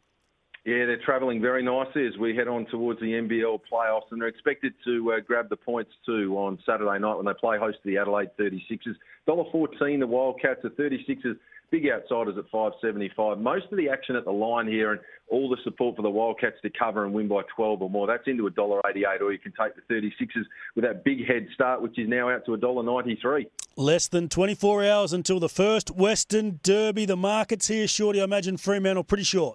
Yeah, they're travelling very nicely as we head on towards the N B L playoffs, and they're expected to uh, grab the points too on Saturday night when they play host to the Adelaide thirty-sixers. one dollar fourteen, the Wildcats, the thirty-sixers, big outsiders at five seventy-five. Most of the action at the line here and all the support for the Wildcats to cover and win by twelve or more, that's into one dollar eighty-eight, or you can take the thirty-sixers with that big head start, which is now out to one dollar ninety-three. Less than twenty-four hours until the first Western Derby. The markets here, Shorty, I imagine Fremantle pretty short.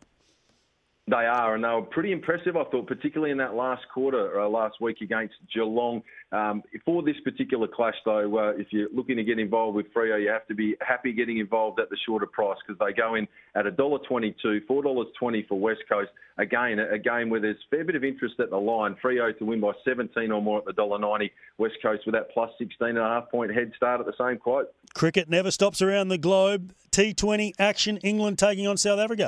They are, and they were pretty impressive, I thought, particularly in that last quarter, uh, last week against Geelong. Um, for this particular clash, though, uh, if you're looking to get involved with Freo, you have to be happy getting involved at the shorter price because they go in at one dollar twenty-two, four dollars twenty for West Coast. Again, a game where there's a fair bit of interest at the line. Freo to win by seventeen or more at the one dollar ninety. West Coast with that plus sixteen and a half point head start at the same quote. Cricket never stops around the globe. T twenty action, England taking on South Africa.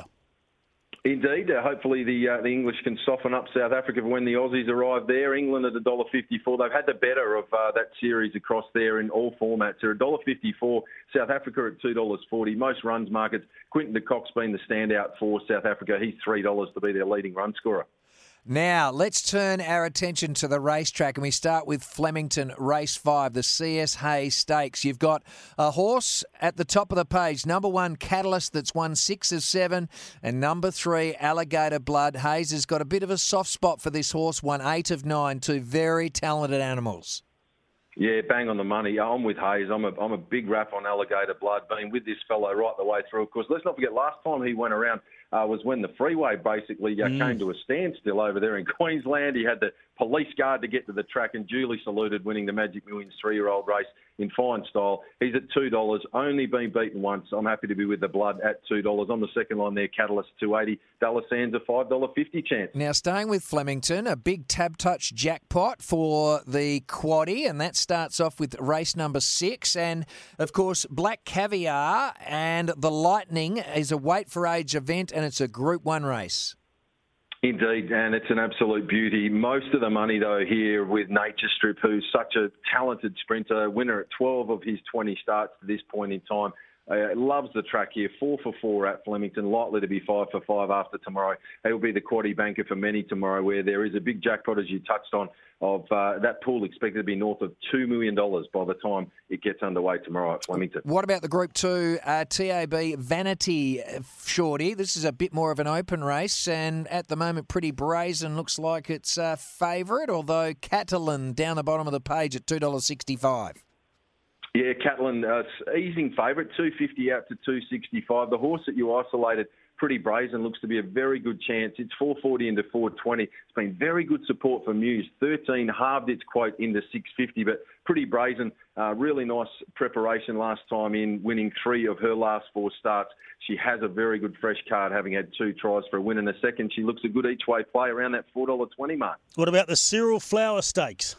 Indeed. Uh, hopefully the uh, the English can soften up South Africa for when the Aussies arrive there. England at one dollar fifty-four. They've had the better of uh, that series across there in all formats. They're one dollar fifty-four. South Africa at two dollars forty. Most runs markets. Quinton de Kock's been the standout for South Africa. He's three dollars to be their leading run scorer. Now, let's turn our attention to the racetrack, and we start with Flemington Race five, the C S Hayes Stakes. You've got a horse at the top of the page, number one, Catalyst, that's won six of seven, and number three, Alligator Blood. Hayes has got a bit of a soft spot for this horse, won eight of nine, two very talented animals. Yeah, bang on the money. I'm with Hayes. I'm a, I'm a big rap on Alligator Blood. Been with this fellow right the way through. Of course, let's not forget, last time he went around uh, was when the freeway basically uh, mm. came to a standstill over there in Queensland. He had the police guard to get to the track and duly saluted, winning the Magic Millions three-year-old race in fine style. He's at two dollars, only been beaten once. I'm happy to be with the Blood at two dollars. On the second line there, Catalyst two eighty. Dallas Sands a five dollars fifty chance. Now, staying with Flemington, a big Tab Touch jackpot for the quaddie, and that starts off with race number six. And, of course, Black Caviar and the Lightning is a weight for age event, and it's a Group one race. Indeed, and it's an absolute beauty. Most of the money, though, here with Nature Strip, who's such a talented sprinter, winner at twelve of his twenty starts to this point in time. Uh, loves the track here, four for four at Flemington, likely to be five for five after tomorrow. He'll be the quaddie banker for many tomorrow, where there is a big jackpot, as you touched on, of uh, that pool expected to be north of two million dollars by the time it gets underway tomorrow at Flemington. What about the Group two uh, T A B Vanity, Shorty? This is a bit more of an open race, and at the moment pretty brazen. Looks like it's a favourite, although Catalan down the bottom of the page at two dollars sixty-five. Yeah, Catalan, uh, easing favourite, two fifty out to two sixty-five. The horse that you isolated, pretty brazen, looks to be a very good chance. It's four forty into four twenty. It's been very good support for Muse. thirteen halved its quote into six fifty, but pretty brazen. Uh, really nice preparation last time in, winning three of her last four starts. She has a very good fresh card, having had two tries for a win and a second. She looks a good each-way play around that four dollars twenty mark. What about the Cyril Flower Stakes?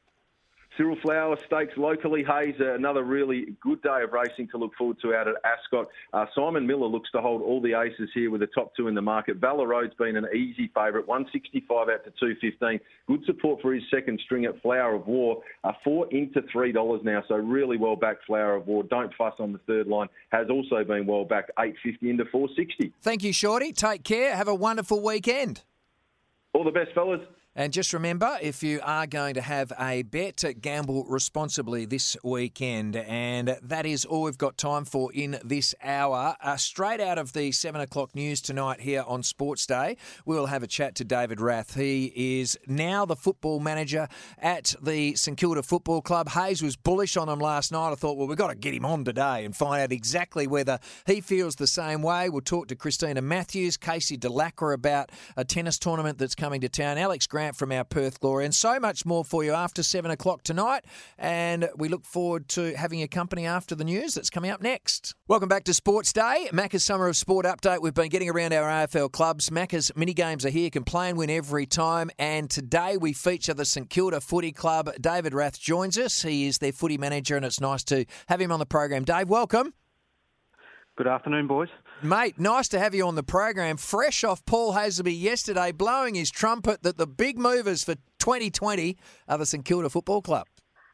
Cyril Flower Stakes locally. Hayes, uh, another really good day of racing to look forward to out at Ascot. Uh, Simon Miller looks to hold all the aces here with the top two in the market. Valor Road's been an easy favourite, one sixty-five out to two fifteen. Good support for his second string at Flower of War. Uh, four into three dollars now, so really well backed Flower of War. Don't fuss on the third line. Has also been well backed, eight fifty into four sixty. Thank you, Shorty. Take care. Have a wonderful weekend. All the best, fellas. And just remember, if you are going to have a bet, gamble responsibly this weekend. And that is all we've got time for in this hour. Uh, straight out of the seven o'clock news tonight here on Sports Day, we'll have a chat to David Rath. He is now the football manager at the St Kilda Football Club. Hayes was bullish on him last night. I thought, well, we've got to get him on today and find out exactly whether he feels the same way. We'll talk to Christina Matthews, Casey DeLacqua about a tennis tournament that's coming to town, Alex Grant from our Perth Glory, and so much more for you after seven o'clock tonight. And we look forward to having your company after the news that's coming up next. Welcome back to Sports Day. Macca's Summer of Sport update. We've been getting around our A F L clubs. Macca's mini games are here. Can play and win every time. And today we feature the St Kilda Footy Club. David Rath joins us. He is their footy manager, and it's nice to have him on the program. Dave, welcome. Good afternoon, boys. Mate, nice to have you on the program. Fresh off Paul Hasleby yesterday, blowing his trumpet that the big movers for twenty twenty are the St Kilda Football Club.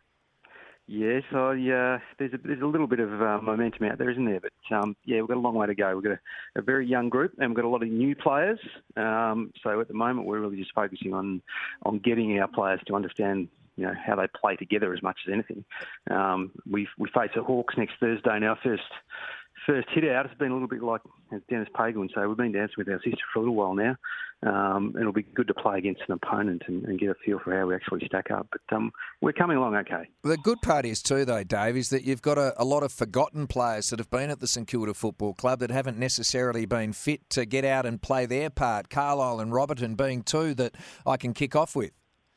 Yes, I, uh, there's, a, there's a little bit of uh, momentum out there, isn't there? But, um, yeah, we've got a long way to go. We've got a, a very young group, and we've got a lot of new players. Um, so at the moment, we're really just focusing on, on getting our players to understand, you know, how they play together as much as anything. Um, we we face the Hawks next Thursday, and our first first hit out. It's been a little bit like, as Dennis Pagan would say, we've been dancing with our sister for a little while now. Um, and it'll be good to play against an opponent and, and get a feel for how we actually stack up. But um, we're coming along okay. The good part is too, though, Dave, is that you've got a, a lot of forgotten players that have been at the St Kilda Football Club that haven't necessarily been fit to get out and play their part. Carlisle and Roberton being two that I can kick off with.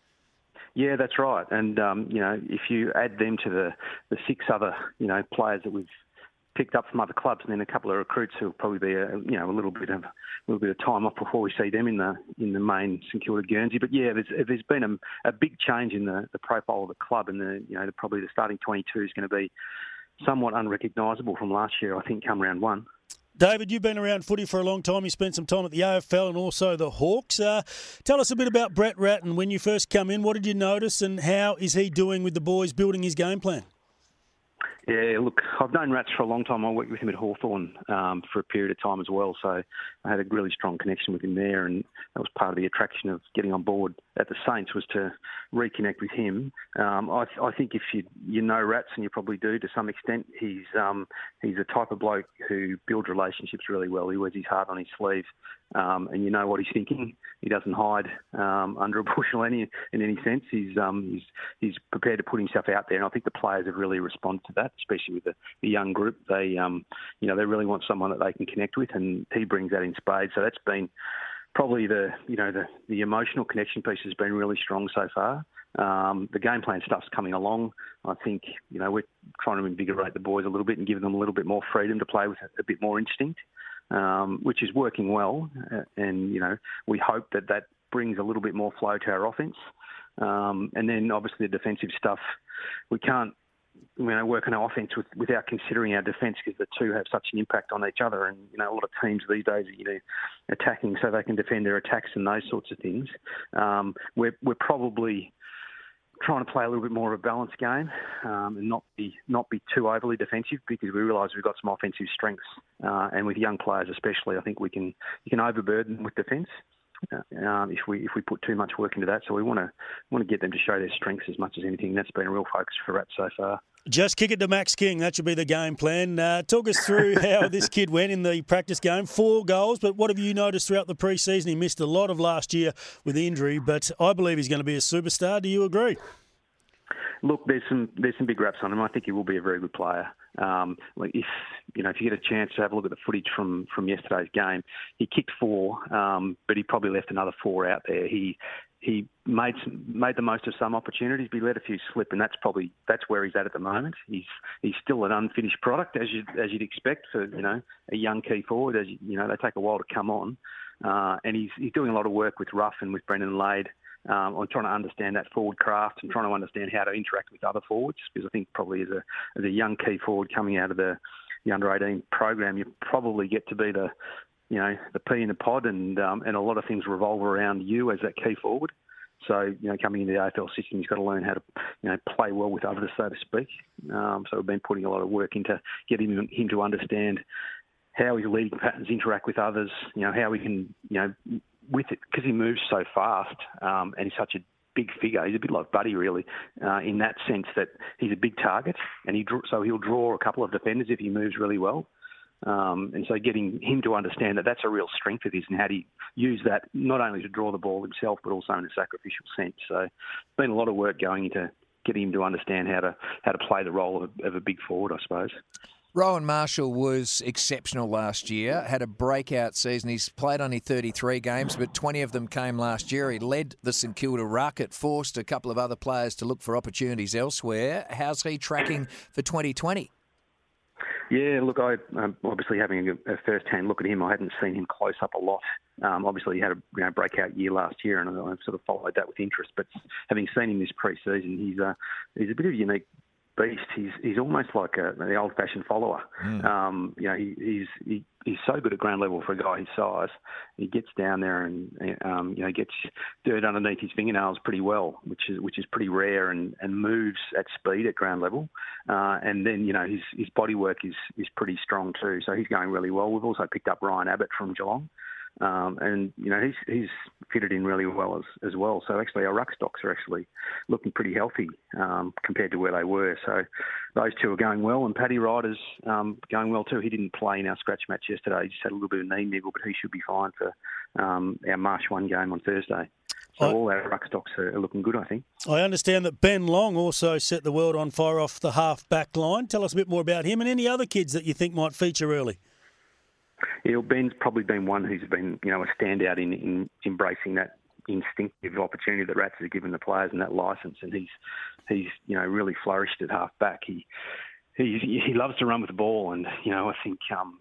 Yeah, that's right. And, um, you know, if you add them to the, the six other, you know, players that we've picked up from other clubs, and then a couple of recruits who'll probably be a you know a little bit of a little bit of time off before we see them in the in the main St Kilda Guernsey. But yeah, there's there's been a, a big change in the, the profile of the club, and the you know the, probably the starting twenty-two is going to be somewhat unrecognisable from last year. I think come round one. David, you've been around footy for a long time. You spent some time at the A F L and also the Hawks. Uh, tell us a bit about Brett Ratten. When you first come in, what did you notice, and how is he doing with the boys building his game plan? Yeah, look, I've known Rats for a long time. I worked with him at Hawthorn um, for a period of time as well, so I had a really strong connection with him there, and that was part of the attraction of getting on board at the Saints, was to reconnect with him. Um, I, I think if you you know Rats, and you probably do to some extent, he's um, he's a type of bloke who builds relationships really well. He wears his heart on his sleeve, um, and you know what he's thinking. He doesn't hide um, under a bushel any in any sense. He's um, he's he's prepared to put himself out there, and I think the players have really responded to that, especially with the, the young group. They um, you know they really want someone that they can connect with, and he brings that in spades. So that's been probably the you know the, the emotional connection piece has been really strong so far. Um, the game plan stuff's coming along. I think you know we're trying to invigorate the boys a little bit and give them a little bit more freedom to play with a, a bit more instinct, um, which is working well. Uh, and you know we hope that that brings a little bit more flow to our offence. Um, and then obviously the defensive stuff, we can't you know, work on our offence with, without considering our defence, because the two have such an impact on each other. And, you know, a lot of teams these days are, you know, attacking so they can defend their attacks and those sorts of things. Um, we're, we're probably trying to play a little bit more of a balanced game um, and not be not be too overly defensive, because we realise we've got some offensive strengths. Uh, and with young players especially, I think we can you can overburden with defence. Um, if we if we put too much work into that, so we want to want to get them to show their strengths as much as anything. That's been a real focus for Rats so far. Just kick it to Max King. That should be the game plan. Uh, talk us through how this kid went in the practice game. Four goals, but what have you noticed throughout the pre-season? He missed a lot of last year with injury, but I believe he's going to be a superstar. Do you agree? Look, there's some there's some big raps on him. I think he will be a very good player. Um, like if you know if you get a chance to have a look at the footage from, from yesterday's game, he kicked four, um, but he probably left another four out there. He he made some, made the most of some opportunities, but he let a few slip, and that's probably that's where he's at at the moment. He's he's still an unfinished product, as you as you'd expect for you know a young key forward. As you, you know, they take a while to come on, uh, and he's he's doing a lot of work with Ruff and with Brendan Lade. Um, on trying to understand that forward craft and trying to understand how to interact with other forwards, because I think probably as a as a young key forward coming out of the, the under eighteen program, you probably get to be the you know the pea in the pod, and um, and a lot of things revolve around you as that key forward. So you know coming into the A F L system, he's got to learn how to you know play well with others, so to speak. Um, so we've been putting a lot of work into getting him, him to understand how his leading patterns interact with others. You know how we can you know. with it, because he moves so fast um, and he's such a big figure. He's a bit like Buddy, really, uh, in that sense that he's a big target, and he draw, so he'll draw a couple of defenders if he moves really well. Um, and so getting him to understand that that's a real strength of his, and how to use that not only to draw the ball himself, but also in a sacrificial sense. So there's been a lot of work going into getting him to understand how to how to play the role of a, of a big forward, I suppose. Rowan Marshall was exceptional last year, had a breakout season. He's played only thirty-three games, but twenty of them came last year. He led the St Kilda ruck. It forced a couple of other players to look for opportunities elsewhere. How's he tracking for twenty twenty? Yeah, look, I um, obviously having a, a first-hand look at him, I hadn't seen him close up a lot. Um, obviously, he had a you know, breakout year last year, and I, I sort of followed that with interest. But having seen him this pre-season, he's a he's a bit of a unique beast. He's he's almost like a, the old-fashioned follower. Mm. Um, you know, he, he's he, he's so good at ground level for a guy his size. He gets down there and um, you know gets dirt underneath his fingernails pretty well, which is which is pretty rare, and, and moves at speed at ground level. Uh, and then you know his his body work is is pretty strong too. So he's going really well. We've also picked up Ryan Abbott from Geelong. Um, and, you know, he's he's fitted in really well as, as well. So actually our ruck stocks are actually looking pretty healthy um, compared to where they were. So those two are going well. And Paddy Ryder's um, going well too. He didn't play in our scratch match yesterday. He just had a little bit of knee niggle, but he should be fine for um, our March first game on Thursday. So I, all our ruck stocks are, are looking good, I think. I understand that Ben Long also set the world on fire off the half-back line. Tell us a bit more about him and any other kids that you think might feature early. Yeah, Ben's probably been one who's been, you know, a standout in, in embracing that instinctive opportunity that Rats has given the players and that licence, and he's he's you know really flourished at half back. He he he loves to run with the ball, and you know I think um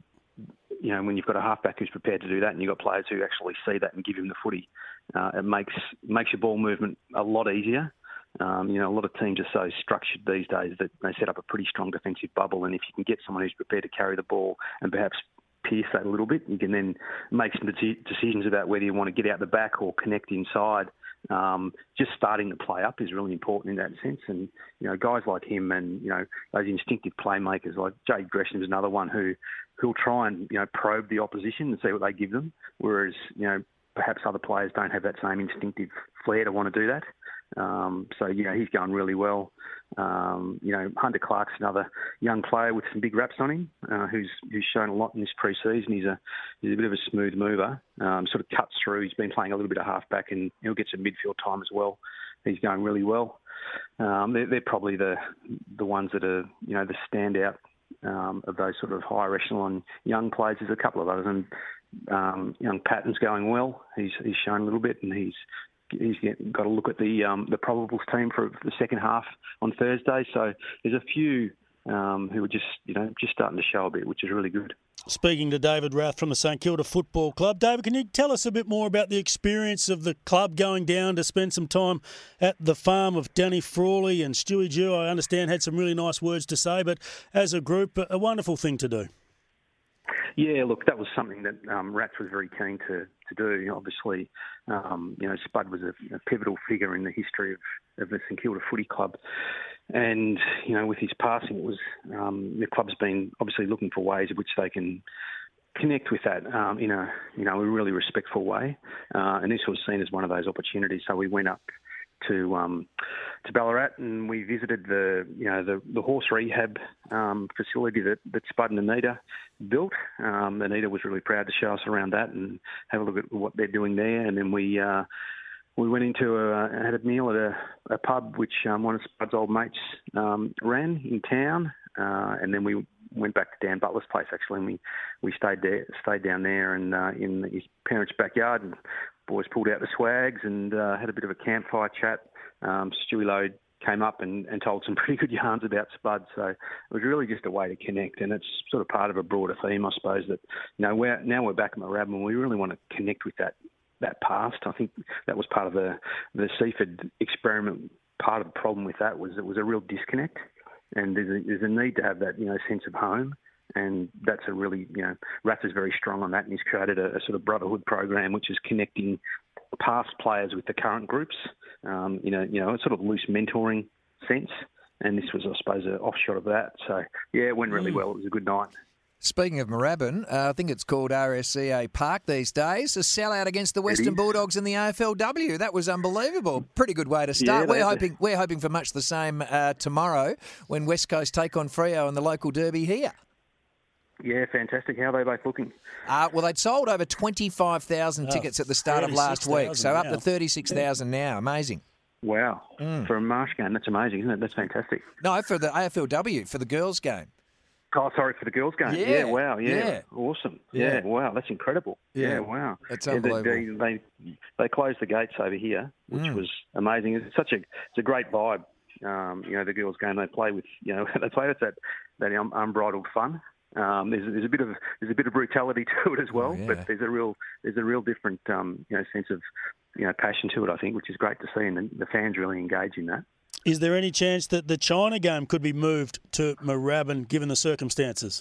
you know when you've got a halfback who's prepared to do that, and you've got players who actually see that and give him the footy, uh, it makes makes your ball movement a lot easier. Um, you know, a lot of teams are so structured these days that they set up a pretty strong defensive bubble, and if you can get someone who's prepared to carry the ball and perhaps pierce that a little bit, you can then make some decisions about whether you want to get out the back or connect inside. Um, just starting to play up is really important in that sense. And, you know, guys like him and, you know, those instinctive playmakers like Jade Gresham is another one who, who'll try and, you know, probe the opposition and see what they give them. Whereas, you know, perhaps other players don't have that same instinctive flair to want to do that. Um, so, you know, he's going really well. Um, you know, Hunter Clark's another young player with some big raps on him, uh, who's who's shown a lot in this pre-season. He's a he's a bit of a smooth mover, um, sort of cuts through. He's been playing a little bit of halfback, and he'll get some midfield time as well. He's going really well. Um, they're, they're probably the the ones that are, you know, the standout um, of those sort of higher echelon young players. There's a couple of others, and um, young Patton's going well. He's he's shown a little bit, and he's He's got to look at the um, the probables team for the second half on Thursday. So there's a few um, who are just you know just starting to show a bit, which is really good. Speaking to David Rath from the St Kilda Football Club. David, can you tell us a bit more about the experience of the club going down to spend some time at the farm of Danny Frawley and Stewie Jew? I understand had some really nice words to say, but as a group, a wonderful thing to do. Yeah, look, that was something that um, Rats was very keen to, to do. Obviously, um, you know, Spud was a, a pivotal figure in the history of, of the St Kilda Footy Club. And, you know, with his passing, it was um, the club's been obviously looking for ways in which they can connect with that um, in a, you know, a really respectful way. Uh, and this was seen as one of those opportunities. So we went up to um, to Ballarat, and we visited the you know the, the horse rehab um, facility that, that Spud and Anita built. Um, Anita was really proud to show us around that and have a look at what they're doing there. And then we uh, we went into a had a meal at a, a pub which um, one of Spud's old mates um, ran in town, uh, and then we went back to Dan Butler's place actually, and we, we stayed there stayed down there and uh, in his parents' backyard. And boys pulled out the swags and uh, had a bit of a campfire chat. Um, Stewie Lowe came up and, and told some pretty good yarns about Spud. So it was really just a way to connect, and it's sort of part of a broader theme, I suppose, that you know we're, now we're back at Moorabbin and we really want to connect with that that past. I think that was part of the, the Seaford experiment. Part of the problem with that was it was a real disconnect, and there's a, there's a need to have that you know sense of home. And that's a really, you know, Rath is very strong on that, and he's created a, a sort of brotherhood program which is connecting past players with the current groups, um, you know, you know, a sort of loose mentoring sense. And this was, I suppose, an offshot of that. So, yeah, it went really well. It was a good night. Speaking of Moorabbin, uh, I think it's called R S C A Park these days. A sellout against the Western Bulldogs in the A F L W. That was unbelievable. Pretty good way to start. Yeah, we're hoping we're hoping for much the same uh, tomorrow when West Coast take on Freo in the local derby here. Yeah, fantastic. How are they both looking? Uh, well, they'd sold over twenty-five thousand Oh, tickets at the start of last week, so up now. to thirty-six thousand now. Amazing. Wow. Mm. For a Marsh game, that's amazing, isn't it? That's fantastic. No, for the A F L W, for the girls' game. Oh, sorry, for the girls' game. Yeah, Yeah, wow, yeah. yeah. Awesome. Yeah. Yeah. wow, that's incredible. Yeah. Yeah, wow. It's Yeah, they- unbelievable. They, they they closed the gates over here, which Mm. was amazing. It's such a it's a great vibe. Um, you know, the girls' game, they play with, you know, they play with that that um, unbridled fun. Um, there's there's a bit of there's a bit of brutality to it as well, Oh, yeah. but there's a real there's a real different um, you know sense of you know passion to it, I think, which is great to see, and the, the fans really engage in that. Is there any chance that the China game could be moved to Moorabbin given the circumstances?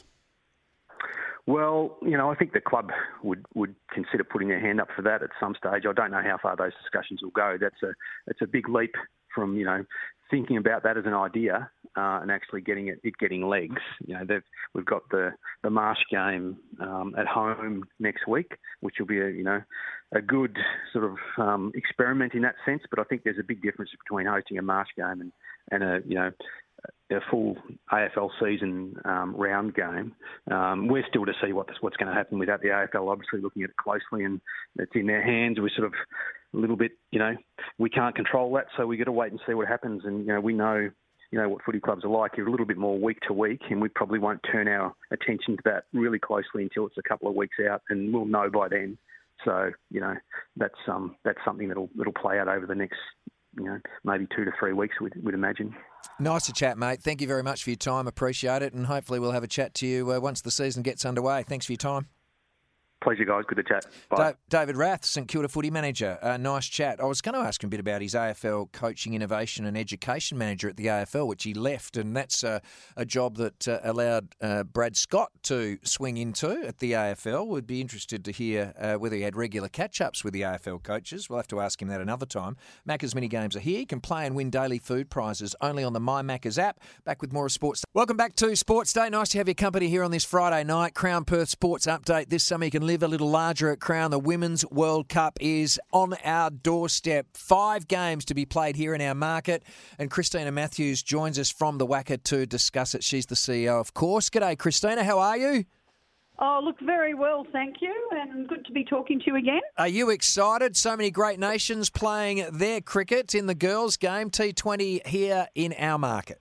Well, you know, I think the club would, would consider putting their hand up for that at some stage. I don't know how far those discussions will go. That's a it's a big leap from, you know, thinking about that as an idea uh, and actually getting it, it getting legs. You know, they've, we've got the, the Marsh game um, at home next week, which will be a, you know, a good sort of um, experiment in that sense. But I think there's a big difference between hosting a Marsh game and, and a, you know, a full A F L season um, round game. Um, we're still to see what this, what's going to happen with that. The A F L obviously looking at it closely, and it's in their hands. We're sort of a little bit, you know, we can't control that, so we got to wait and see what happens. And you know, we know, you know, what footy clubs are like. You're a little bit more week to week, and we probably won't turn our attention to that really closely until it's a couple of weeks out, and we'll know by then. So you know, that's um that's something that'll that'll play out over the next, you know, maybe two to three weeks, we'd, we'd imagine. Nice to chat, mate. Thank you very much for your time. Appreciate it. And hopefully we'll have a chat to you uh, once the season gets underway. Thanks for your time. Pleasure, guys. Good to chat. Bye. Da- David Rath, St Kilda footy manager. Uh, nice chat. I was going to ask him a bit about his A F L coaching, innovation and education manager at the A F L, which he left, and that's uh, a job that uh, allowed uh, Brad Scott to swing into at the A F L. Would be interested to hear uh, whether he had regular catch-ups with the A F L coaches. We'll have to ask him that another time. Macca's mini games are here. You can play and win daily food prizes only on the My Macca's app. Back with more of Sports Day. Welcome back to Sports Day. Nice to have your company here on this Friday night. Crown Perth Sports Update. This summer you can live a little larger at Crown. The Women's World Cup is on our doorstep. Five games to be played here in our market. And Christina Matthews joins us from the W A C A to discuss it. She's the C E O, of course. G'day, Christina. How are you? Oh, look, very well, thank you, and good to be talking to you again. Are you excited? So many great nations playing their cricket in the girls' game, T twenty here in our market.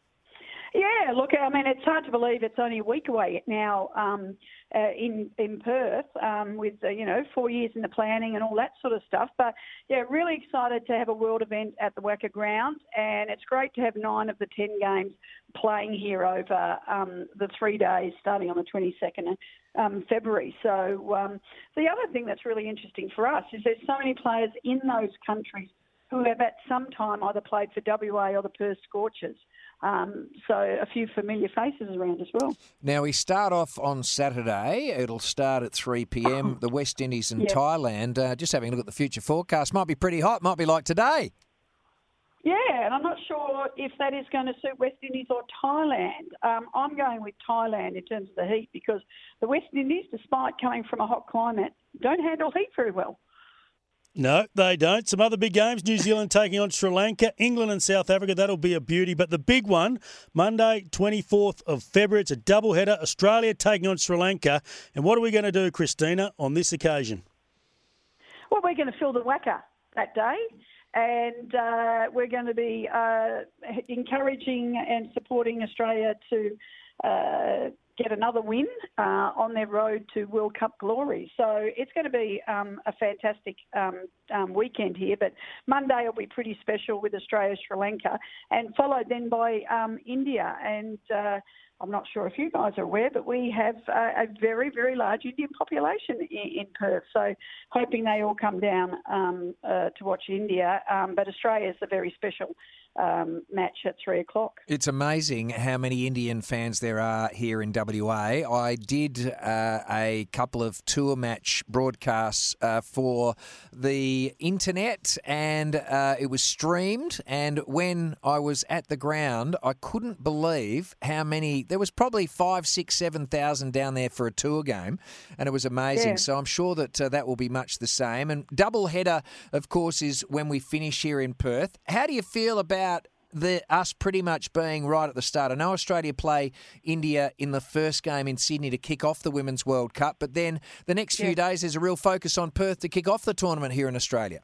Yeah, look, I mean, it's hard to believe it's only a week away now um, uh, in in Perth um, with, uh, you know, four years in the planning and all that sort of stuff. But, yeah, really excited to have a world event at the W A C A grounds, and it's great to have nine of the ten games playing here over um, the three days starting on the twenty-second of um, February. So um, the other thing that's really interesting for us is there's so many players in those countries who have at some time either played for W A or the Perth Scorchers. Um, so a few familiar faces around as well. Now, we start off on Saturday. It'll start at three p.m. The West Indies and Yep. Thailand. Uh, just having a look at the future forecast. Might be pretty hot. Might be like today. Yeah, and I'm not sure if that is going to suit West Indies or Thailand. Um, I'm going with Thailand in terms of the heat because the West Indies, despite coming from a hot climate, don't handle heat very well. No, they don't. Some other big games. New Zealand taking on Sri Lanka, England and South Africa. That'll be a beauty. But the big one, Monday, twenty-fourth of February, it's a doubleheader. Australia taking on Sri Lanka. And what are we going to do, Christina, on this occasion? Well, we're going to fill the W A C A that day. And uh, we're going to be uh, encouraging and supporting Australia to uh, get another win uh, on their road to World Cup glory. So it's going to be um, a fantastic um, um, weekend here. But Monday will be pretty special with Australia, Sri Lanka, and followed then by um, India. And uh, I'm not sure if you guys are aware, but we have a, a very, very large Indian population in, in Perth. So hoping they all come down um, uh, to watch India. Um, but Australia is a very special um, match at three o'clock. It's amazing how many Indian fans there are here in W A. I did uh, a couple of tour match broadcasts uh, for the internet, and uh, it was streamed. And when I was at the ground, I couldn't believe how many. There was probably five, six, seven thousand down there for a tour game, and it was amazing. Yeah. So I'm sure that uh, that will be much the same. And double header, of course, is when we finish here in Perth. How do you feel about the us pretty much being right at the start? I know Australia play India in the first game in Sydney to kick off the Women's World Cup, but then the next few Yeah. days there's a real focus on Perth to kick off the tournament here in Australia.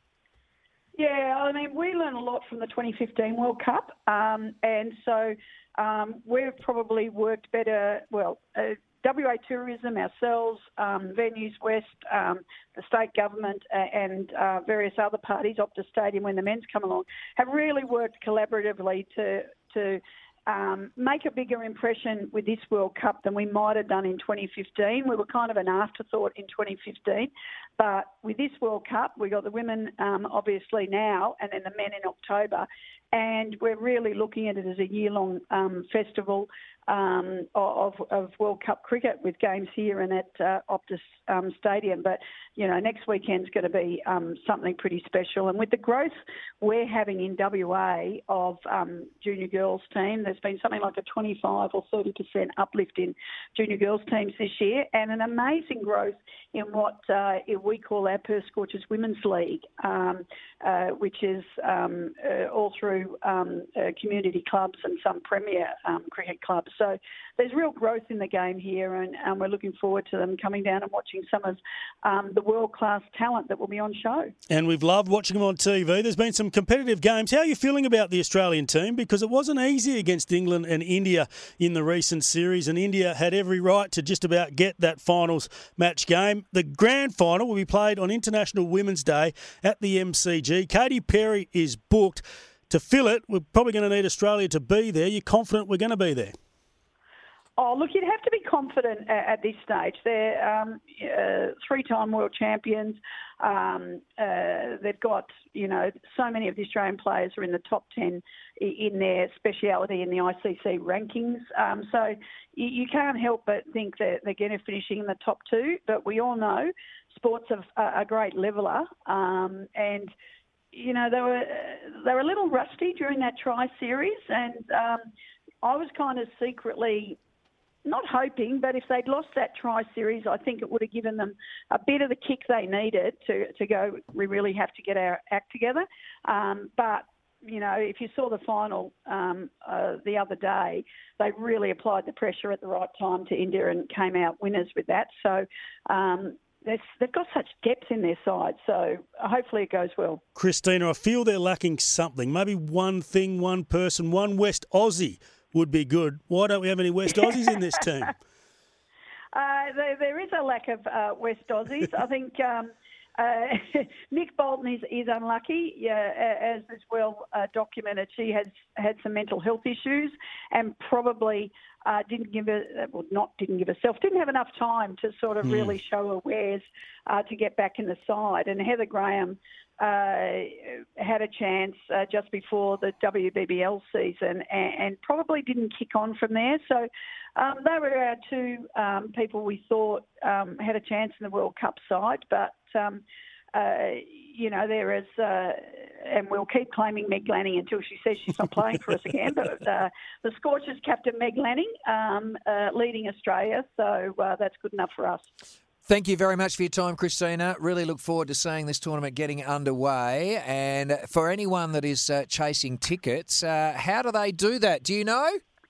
Yeah, I mean, we learned a lot from the twenty fifteen World Cup, um, and so um, we've probably worked better, well, uh, W A Tourism, ourselves, um, Venues West, um, the state government uh, and uh, various other parties, Optus Stadium when the men's come along, have really worked collaboratively to to um, make a bigger impression with this World Cup than we might have done in twenty fifteen. We were kind of an afterthought in twenty fifteen, but with this World Cup, we got the women um, obviously now and then the men in October, and we're really looking at it as a year-long um, festival um, of, of World Cup cricket with games here and at uh, Optus um, Stadium. But, you know, next weekend's going to be um, something pretty special. And with the growth we're having in W A of um, junior girls team, there's been something like a twenty-five or thirty percent uplift in junior girls teams this year, and an amazing growth in what uh, we call our Perth Scorchers Women's League, um, uh, which is um, uh, all through um, uh, community clubs and some premier um, cricket clubs. So there's real growth in the game here, and, and we're looking forward to them coming down and watching some of um, the world-class talent that will be on show. And we've loved watching them on T V. There's been some competitive games. How are you feeling about the Australian team? Because it wasn't easy against England and India in the recent series, and India had every right to just about get that finals match game. The grand final will be played on International Women's Day at the M C G. Katy Perry is booked. To fill it, we're probably going to need Australia to be there. You're confident we're going to be there? Oh, look, you'd have to be confident at, at this stage. They're um, uh, three-time world champions. Um, uh, they've got, you know, so many of the Australian players are in the top ten in their speciality in the I C C rankings. Um, so you, you can't help but think that they're going to finishing in the top two. But we all know sport's a, a great leveller, um, and you know they were they were a little rusty during that tri series, and um, I was kind of secretly not hoping, but if they'd lost that tri-series, I think it would have given them a bit of the kick they needed to, to go, we really have to get our act together. Um, but, you know, if you saw the final um, uh, the other day, they really applied the pressure at the right time to India and came out winners with that. So um, they've got such depth in their side, so hopefully it goes well. Christina, I feel they're lacking something. Maybe one thing, one person, one West Aussie would be good. Why don't we have any West Aussies in this team? Uh, there, there is a lack of uh, West Aussies. I think um, uh, Nick Bolton is, is unlucky, yeah, as is well uh, documented. She has had some mental health issues and probably uh, didn't give her, well, not didn't give herself, didn't have enough time to sort of mm. really show her wares uh, to get back in the side. And Heather Graham Uh, had a chance uh, just before the W B B L season and, and probably didn't kick on from there. So um, they were our two um, people we thought um, had a chance in the World Cup side. But, um, uh, you know, there is, uh, and we'll keep claiming Meg Lanning until she says she's not playing for us again, but uh, the Scorchers captain Meg Lanning um, uh, leading Australia, so uh, that's good enough for us. Thank you very much for your time, Christina. Really look forward to seeing this tournament getting underway. And for anyone that is uh, chasing tickets, uh, how do they do that? Do you know?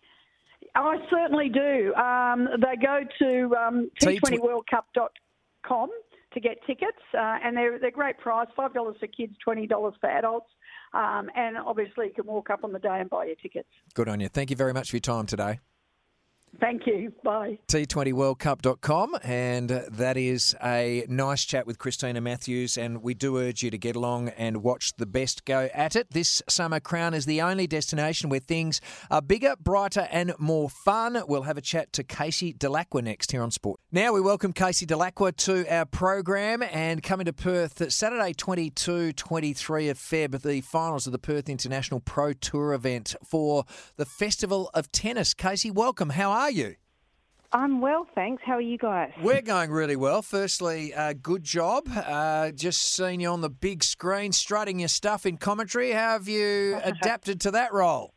I certainly do. Um, they go to um, T twenty world cup dot com to get tickets, uh, and they're they're great price, five dollars for kids, twenty dollars for adults. Um, and obviously you can walk up on the day and buy your tickets. Good on you. Thank you very much for your time today. Thank you. Bye. T twenty world cup dot com, and that is a nice chat with Christina Matthews, and we do urge you to get along and watch the best go at it. This summer, Crown is the only destination where things are bigger, brighter and more fun. We'll have a chat to Casey Dellacqua next here on Sport. Now we welcome Casey Dellacqua to our program, and coming to Perth Saturday twenty-two twenty-three of February, the finals of the Perth International Pro Tour event for the Festival of Tennis. Casey, welcome. How are you? I'm well, thanks. How are you guys? We're going really well. Firstly, uh, good job. Uh, just seen you on the big screen, strutting your stuff in commentary. How have you adapted to that role?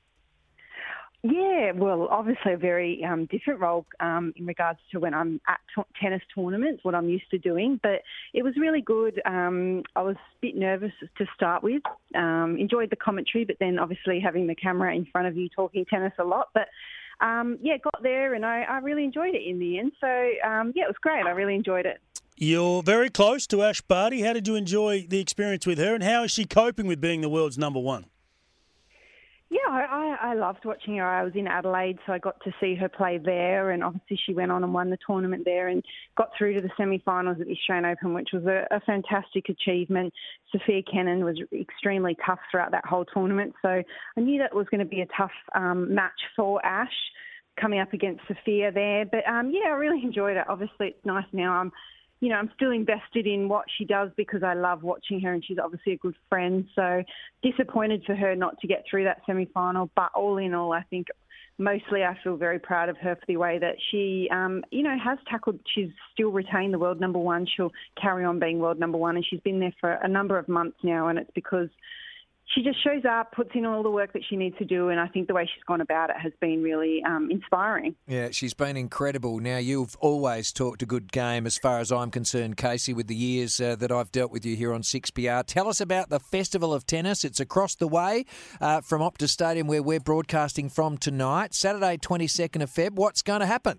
Yeah, well, obviously a very um, different role um, in regards to when I'm at t- tennis tournaments, what I'm used to doing. But it was really good. Um, I was a bit nervous to start with. Um, enjoyed the commentary, but then obviously having the camera in front of you talking tennis a lot. But Um, yeah, got there and I, I really enjoyed it in the end. So, um, yeah, it was great. I really enjoyed it. You're very close to Ash Barty. How did you enjoy the experience with her, and how is she coping with being the world's number one? Yeah, I, I loved watching her. I was in Adelaide, so I got to see her play there, and obviously she went on and won the tournament there and got through to the semi-finals at the Australian Open, which was a, a fantastic achievement. Sophia Kenin was extremely tough throughout that whole tournament, so I knew that was going to be a tough um, match for Ash coming up against Sophia there. But, um, yeah, I really enjoyed it. Obviously, it's nice now. I'm You know, I'm still invested in what she does because I love watching her, and she's obviously a good friend. So disappointed for her not to get through that semi-final. But all in all, I think mostly I feel very proud of her for the way that she, um, you know, has tackled. She's still retained the world number one. She'll carry on being world number one, and she's been there for a number of months now, and it's because she just shows up, puts in all the work that she needs to do, and I think the way she's gone about it has been really um, inspiring. Yeah, she's been incredible. Now, you've always talked a good game as far as I'm concerned, Casey, with the years uh, that I've dealt with you here on six P R. Tell us about the Festival of Tennis. It's across the way uh, from Optus Stadium where we're broadcasting from tonight, Saturday twenty-second of February. What's going to happen?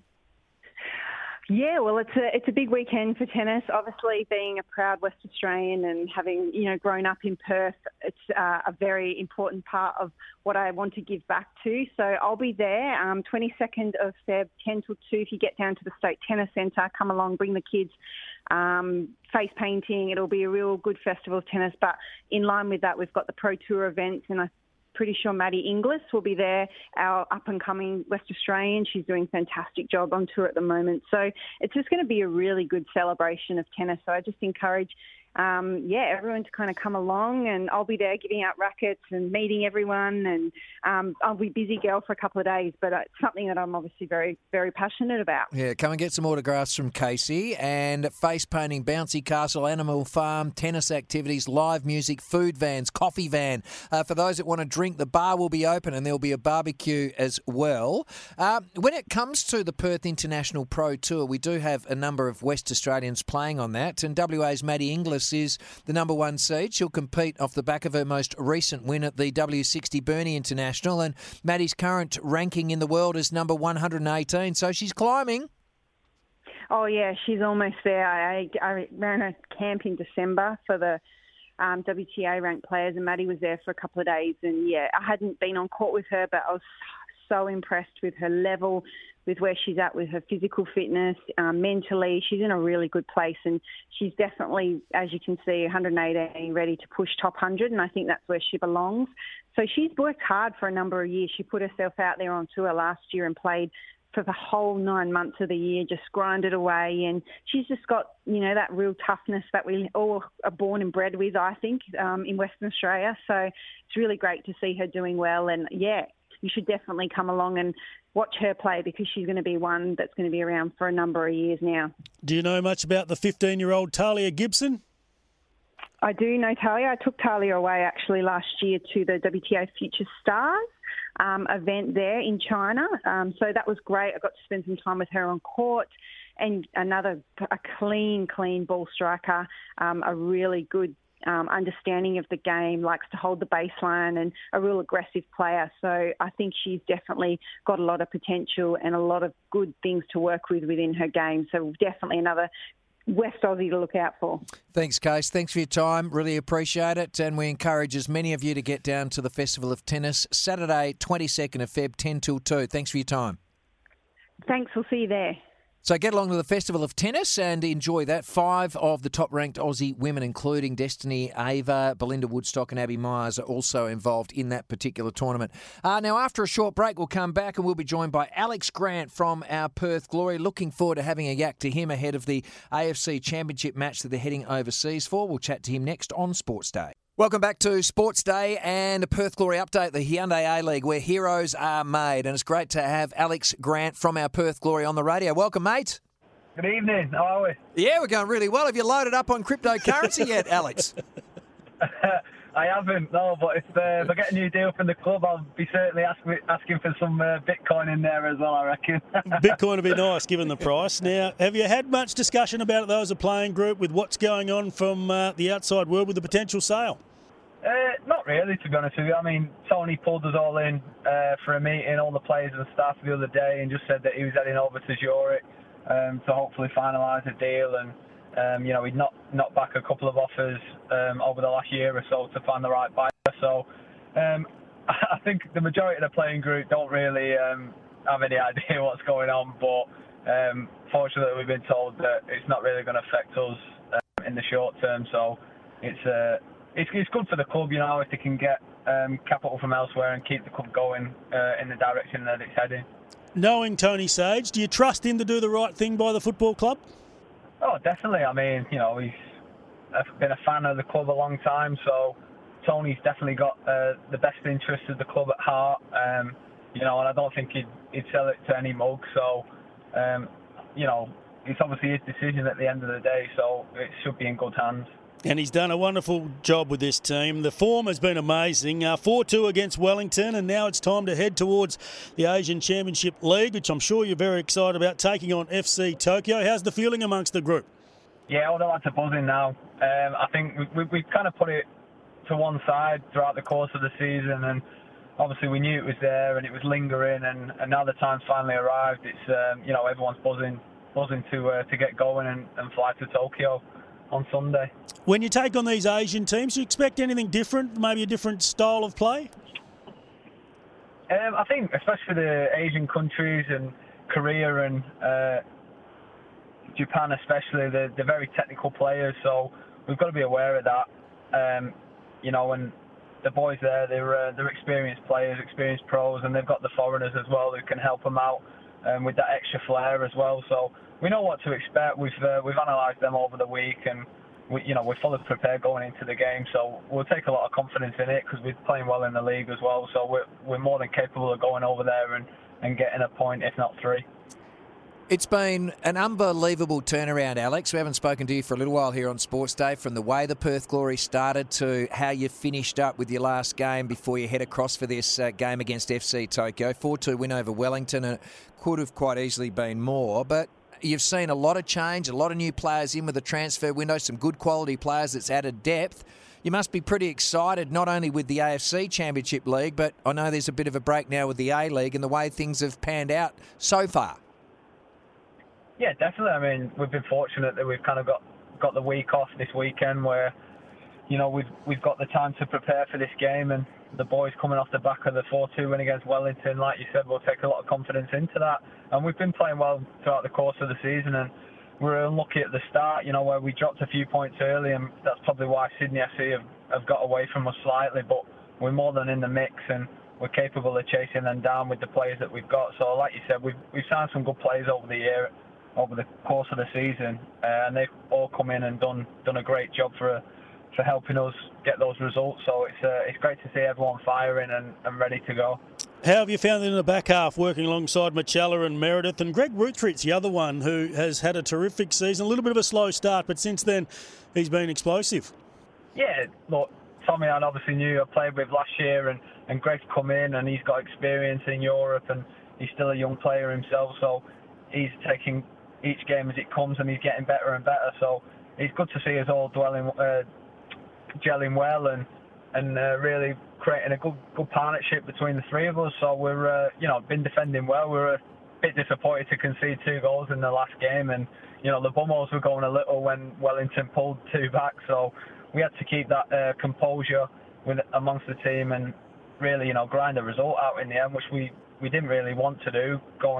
Yeah, well, it's a it's a big weekend for tennis. Obviously, being a proud West Australian and having, you know, grown up in Perth, it's uh, a very important part of what I want to give back to. So I'll be there, um, twenty-second of February, ten till two. If you get down to the State Tennis Centre, come along, bring the kids. Um, face painting. It'll be a real good festival of tennis. But in line with that, we've got the Pro Tour events, and I. Pretty sure Maddie Inglis will be there, our up-and-coming West Australian. She's doing a fantastic job on tour at the moment. So it's just going to be a really good celebration of tennis. So I just encourage, um, yeah, everyone to kind of come along, and I'll be there giving out rackets and meeting everyone. And um, I'll be busy girl for a couple of days, but it's something that I'm obviously very, very passionate about. Yeah, come and get some autographs from Casey. And face painting, bouncy castle, animal farm, tennis activities, live music, food vans, coffee van. Uh, for those that want to drink, the bar will be open and there'll be a barbecue as well. Uh, when it comes to the Perth International Pro Tour, we do have a number of West Australians playing on that. And W A's Maddie Inglis is the number one seed. She'll compete off the back of her most recent win at the W sixty Burnie International. And Maddie's current ranking in the world is number one hundred eighteen. So she's climbing. Oh, yeah, she's almost there. I, I ran a camp in December for the Um, W T A ranked players, and Maddie was there for a couple of days, and yeah, I hadn't been on court with her, but I was so impressed with her level, with where she's at with her physical fitness, um, mentally. She's in a really good place, and she's definitely, as you can see, one hundred eighteen, ready to push top one hundred, and I think that's where she belongs. So she's worked hard for a number of years. She put herself out there on tour last year and played for the whole nine months of the year, just grinded away. And she's just got, you know, that real toughness that we all are born and bred with, I think, um, in Western Australia. So it's really great to see her doing well. And, yeah, you should definitely come along and watch her play, because she's going to be one that's going to be around for a number of years now. Do you know much about the fifteen-year-old Talia Gibson? I do know Talia. I took Talia away, actually, last year to the W T A Future Stars Um, event there in China. Um, so that was great. I got to spend some time with her on court, and another a clean, clean ball striker, um, a really good um, understanding of the game, likes to hold the baseline, and a real aggressive player. So I think she's definitely got a lot of potential and a lot of good things to work with within her game. So definitely another West Aussie to look out for. Thanks, Case. Thanks for your time. Really appreciate it. And we encourage as many of you to get down to the Festival of Tennis, Saturday, twenty-second of February, ten till two. Thanks for your time. Thanks. We'll see you there. So get along to the Festival of Tennis and enjoy that. Five of the top-ranked Aussie women, including Destiny Ava, Belinda Woodstock and Abby Myers, are also involved in that particular tournament. Uh, now, after a short break, we'll come back and we'll be joined by Alex Grant from our Perth Glory. Looking forward to having a yak to him ahead of the A F C Championship match that they're heading overseas for. We'll chat to him next on Sports Day. Welcome back to Sports Day and a Perth Glory update, the Hyundai A-League, where heroes are made. And it's great to have Alex Grant from our Perth Glory on the radio. Welcome, mate. Good evening. How are we? Yeah, we're going really well. Have you loaded up on cryptocurrency yet, Alex? I haven't, no, but if, uh, if I get a new deal from the club, I'll be certainly ask, asking for some uh, Bitcoin in there as well, I reckon. Bitcoin would be nice, given the price. Now, have you had much discussion about it, though, as a playing group, with what's going on from uh, the outside world with the potential sale? Uh, not really, to be honest with you. I mean, Tony pulled us all in uh, for a meeting, all the players and staff the other day, and just said that he was heading over to Zurich um, to hopefully finalise a deal. And, um, you know, he'd knocked, knocked back a couple of offers um, over the last year or so to find the right buyer. So um, I think the majority of the playing group don't really um, have any idea what's going on. But um, fortunately, we've been told that it's not really going to affect us uh, in the short term. So it's a... Uh, It's, it's good for the club, you know, if they can get um, capital from elsewhere and keep the club going uh, in the direction that it's heading. Knowing Tony Sage, do you trust him to do the right thing by the football club? Oh, definitely. I mean, you know, he's been a fan of the club a long time, so Tony's definitely got uh, the best interests of the club at heart. Um, you know, and I don't think he'd, he'd sell it to any mug. So, um, you know, it's obviously his decision at the end of the day, so it should be in good hands. And he's done a wonderful job with this team. The form has been amazing. Uh, four two against Wellington, and now it's time to head towards the Asian Championship League, which I'm sure you're very excited about, taking on F C Tokyo. How's the feeling amongst the group? Yeah, all the lads are buzzing now. Um, I think we, we, we've kind of put it to one side throughout the course of the season, and obviously we knew it was there and it was lingering, and, and now the time's finally arrived. It's um, you know, everyone's buzzing, buzzing to uh, to get going and, and fly to Tokyo on Sunday. When you take on these Asian teams, do you expect anything different, maybe a different style of play? Um, I think, especially the Asian countries and Korea and uh, Japan especially, they're, they're very technical players, so we've got to be aware of that. Um, you know, and the boys there, they're, uh, they're experienced players, experienced pros, and they've got the foreigners as well who can help them out um, with that extra flair as well. So we know what to expect. We've uh, we've analysed them over the week, and we, you know, we're fully prepared going into the game. So we'll take a lot of confidence in it because we're playing well in the league as well. So we're we're more than capable of going over there and, and getting a point, if not three. It's been an unbelievable turnaround, Alex. We haven't spoken to you for a little while here on Sports Day, from the way the Perth Glory started to how you finished up with your last game before you head across for this uh, game against F C Tokyo. four two win over Wellington, and it could have quite easily been more, but you've seen a lot of change, a lot of new players in with the transfer window, some good quality players that's added depth. You must be pretty excited, not only with the A F C Championship League, but I know there's a bit of a break now with the A-League and the way things have panned out so far. Yeah, definitely. I mean, we've been fortunate that we've kind of got, got the week off this weekend where, you know, we've we've got the time to prepare for this game, and the boys coming off the back of the four two win against Wellington, like you said, we'll take a lot of confidence into that. And we've been playing well throughout the course of the season, and we're unlucky at the start, you know, where we dropped a few points early, and that's probably why Sydney F C have, have got away from us slightly, but we're more than in the mix, and we're capable of chasing them down with the players that we've got. So like you said, we've, we've signed some good players over the year, over the course of the season, uh, and they've all come in and done done a great job for for helping us get those results. So it's uh, it's great to see everyone firing and, and ready to go. How have you found it in the back half, working alongside Machella and Meredith? And Greg Rutritt's the other one who has had a terrific season, a little bit of a slow start, but since then he's been explosive. Yeah, look, Tommy I obviously knew I played with last year, and, and Greg's come in and he's got experience in Europe, and he's still a young player himself, so he's taking each game as it comes and he's getting better and better. So it's good to see us all dwelling, uh, gelling well and and uh, really creating a good good partnership between the three of us. So we're uh, you know been defending well. We're a bit disappointed to concede two goals in the last game, and you know the Bummos were going a little when Wellington pulled two back. So we had to keep that uh, composure with amongst the team and really you know grind the result out in the end, which we we didn't really want to do, going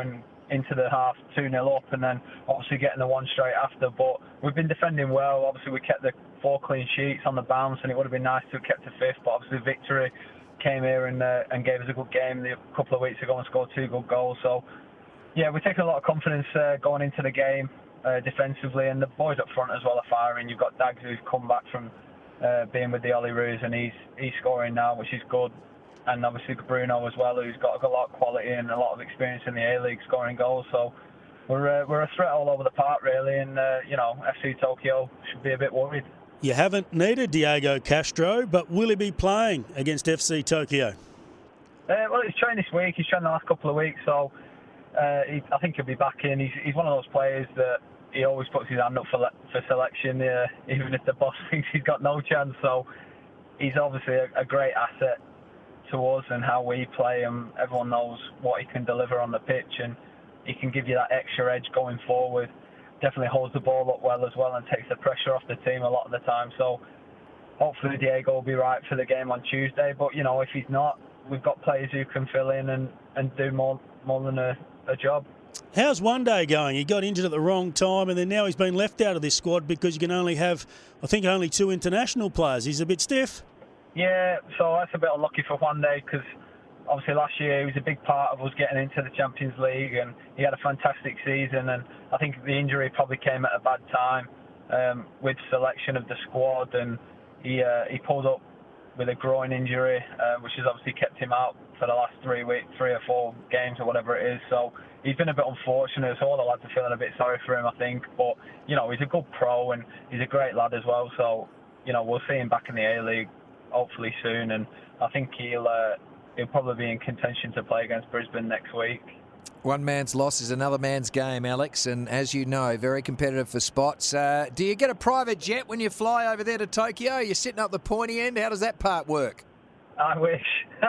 into the half two nil up, and then obviously getting the one straight after. But we've been defending well. Obviously, we kept the four clean sheets on the bounce, and it would have been nice to have kept a fifth. But obviously, Victory came here and uh, and gave us a good game a couple of weeks ago and scored two good goals. So, yeah, we're taking a lot of confidence uh, going into the game uh, defensively, and the boys up front as well are firing. You've got Dags, who's come back from uh, being with the Olyroos, and he's he's scoring now, which is good. And obviously Bruno as well, who's got a lot of quality and a lot of experience in the A-League scoring goals. So we're uh, we're a threat all over the park, really, and uh, you know, F C Tokyo should be a bit worried. You haven't needed Diego Castro, but will he be playing against F C Tokyo? Uh, well, he's trained this week. He's trained the last couple of weeks, so uh, he, I think he'll be back in. He's he's one of those players that he always puts his hand up for for selection, uh, even if the boss thinks he's got no chance. So he's obviously a, a great asset to us and how we play, and everyone knows what he can deliver on the pitch, and he can give you that extra edge going forward. Definitely holds the ball up well as well and takes the pressure off the team a lot of the time. So hopefully Diego will be right for the game on Tuesday. But you know, if he's not, we've got players who can fill in and, and do more more than a, a job. How's one day going? He got injured at the wrong time, and then now he's been left out of this squad because you can only have, I think, only two international players. He's a bit stiff. Yeah, so that's a bit unlucky for one day, because obviously last year he was a big part of us getting into the Champions League, and he had a fantastic season, and I think the injury probably came at a bad time um, with selection of the squad, and he uh, he pulled up with a groin injury, uh, which has obviously kept him out for the last three weeks, three or four games or whatever it is. So he's been a bit unfortunate, so all the lads are feeling a bit sorry for him, I think. But, you know, he's a good pro and he's a great lad as well, so, you know, we'll see him back in the A-League hopefully soon, and I think he'll uh, he'll probably be in contention to play against Brisbane next week. One man's loss is another man's game, Alex, and as you know, very competitive for spots. Uh, do you get a private jet when you fly over there to Tokyo? You're sitting up the pointy end. How does that part work? I wish.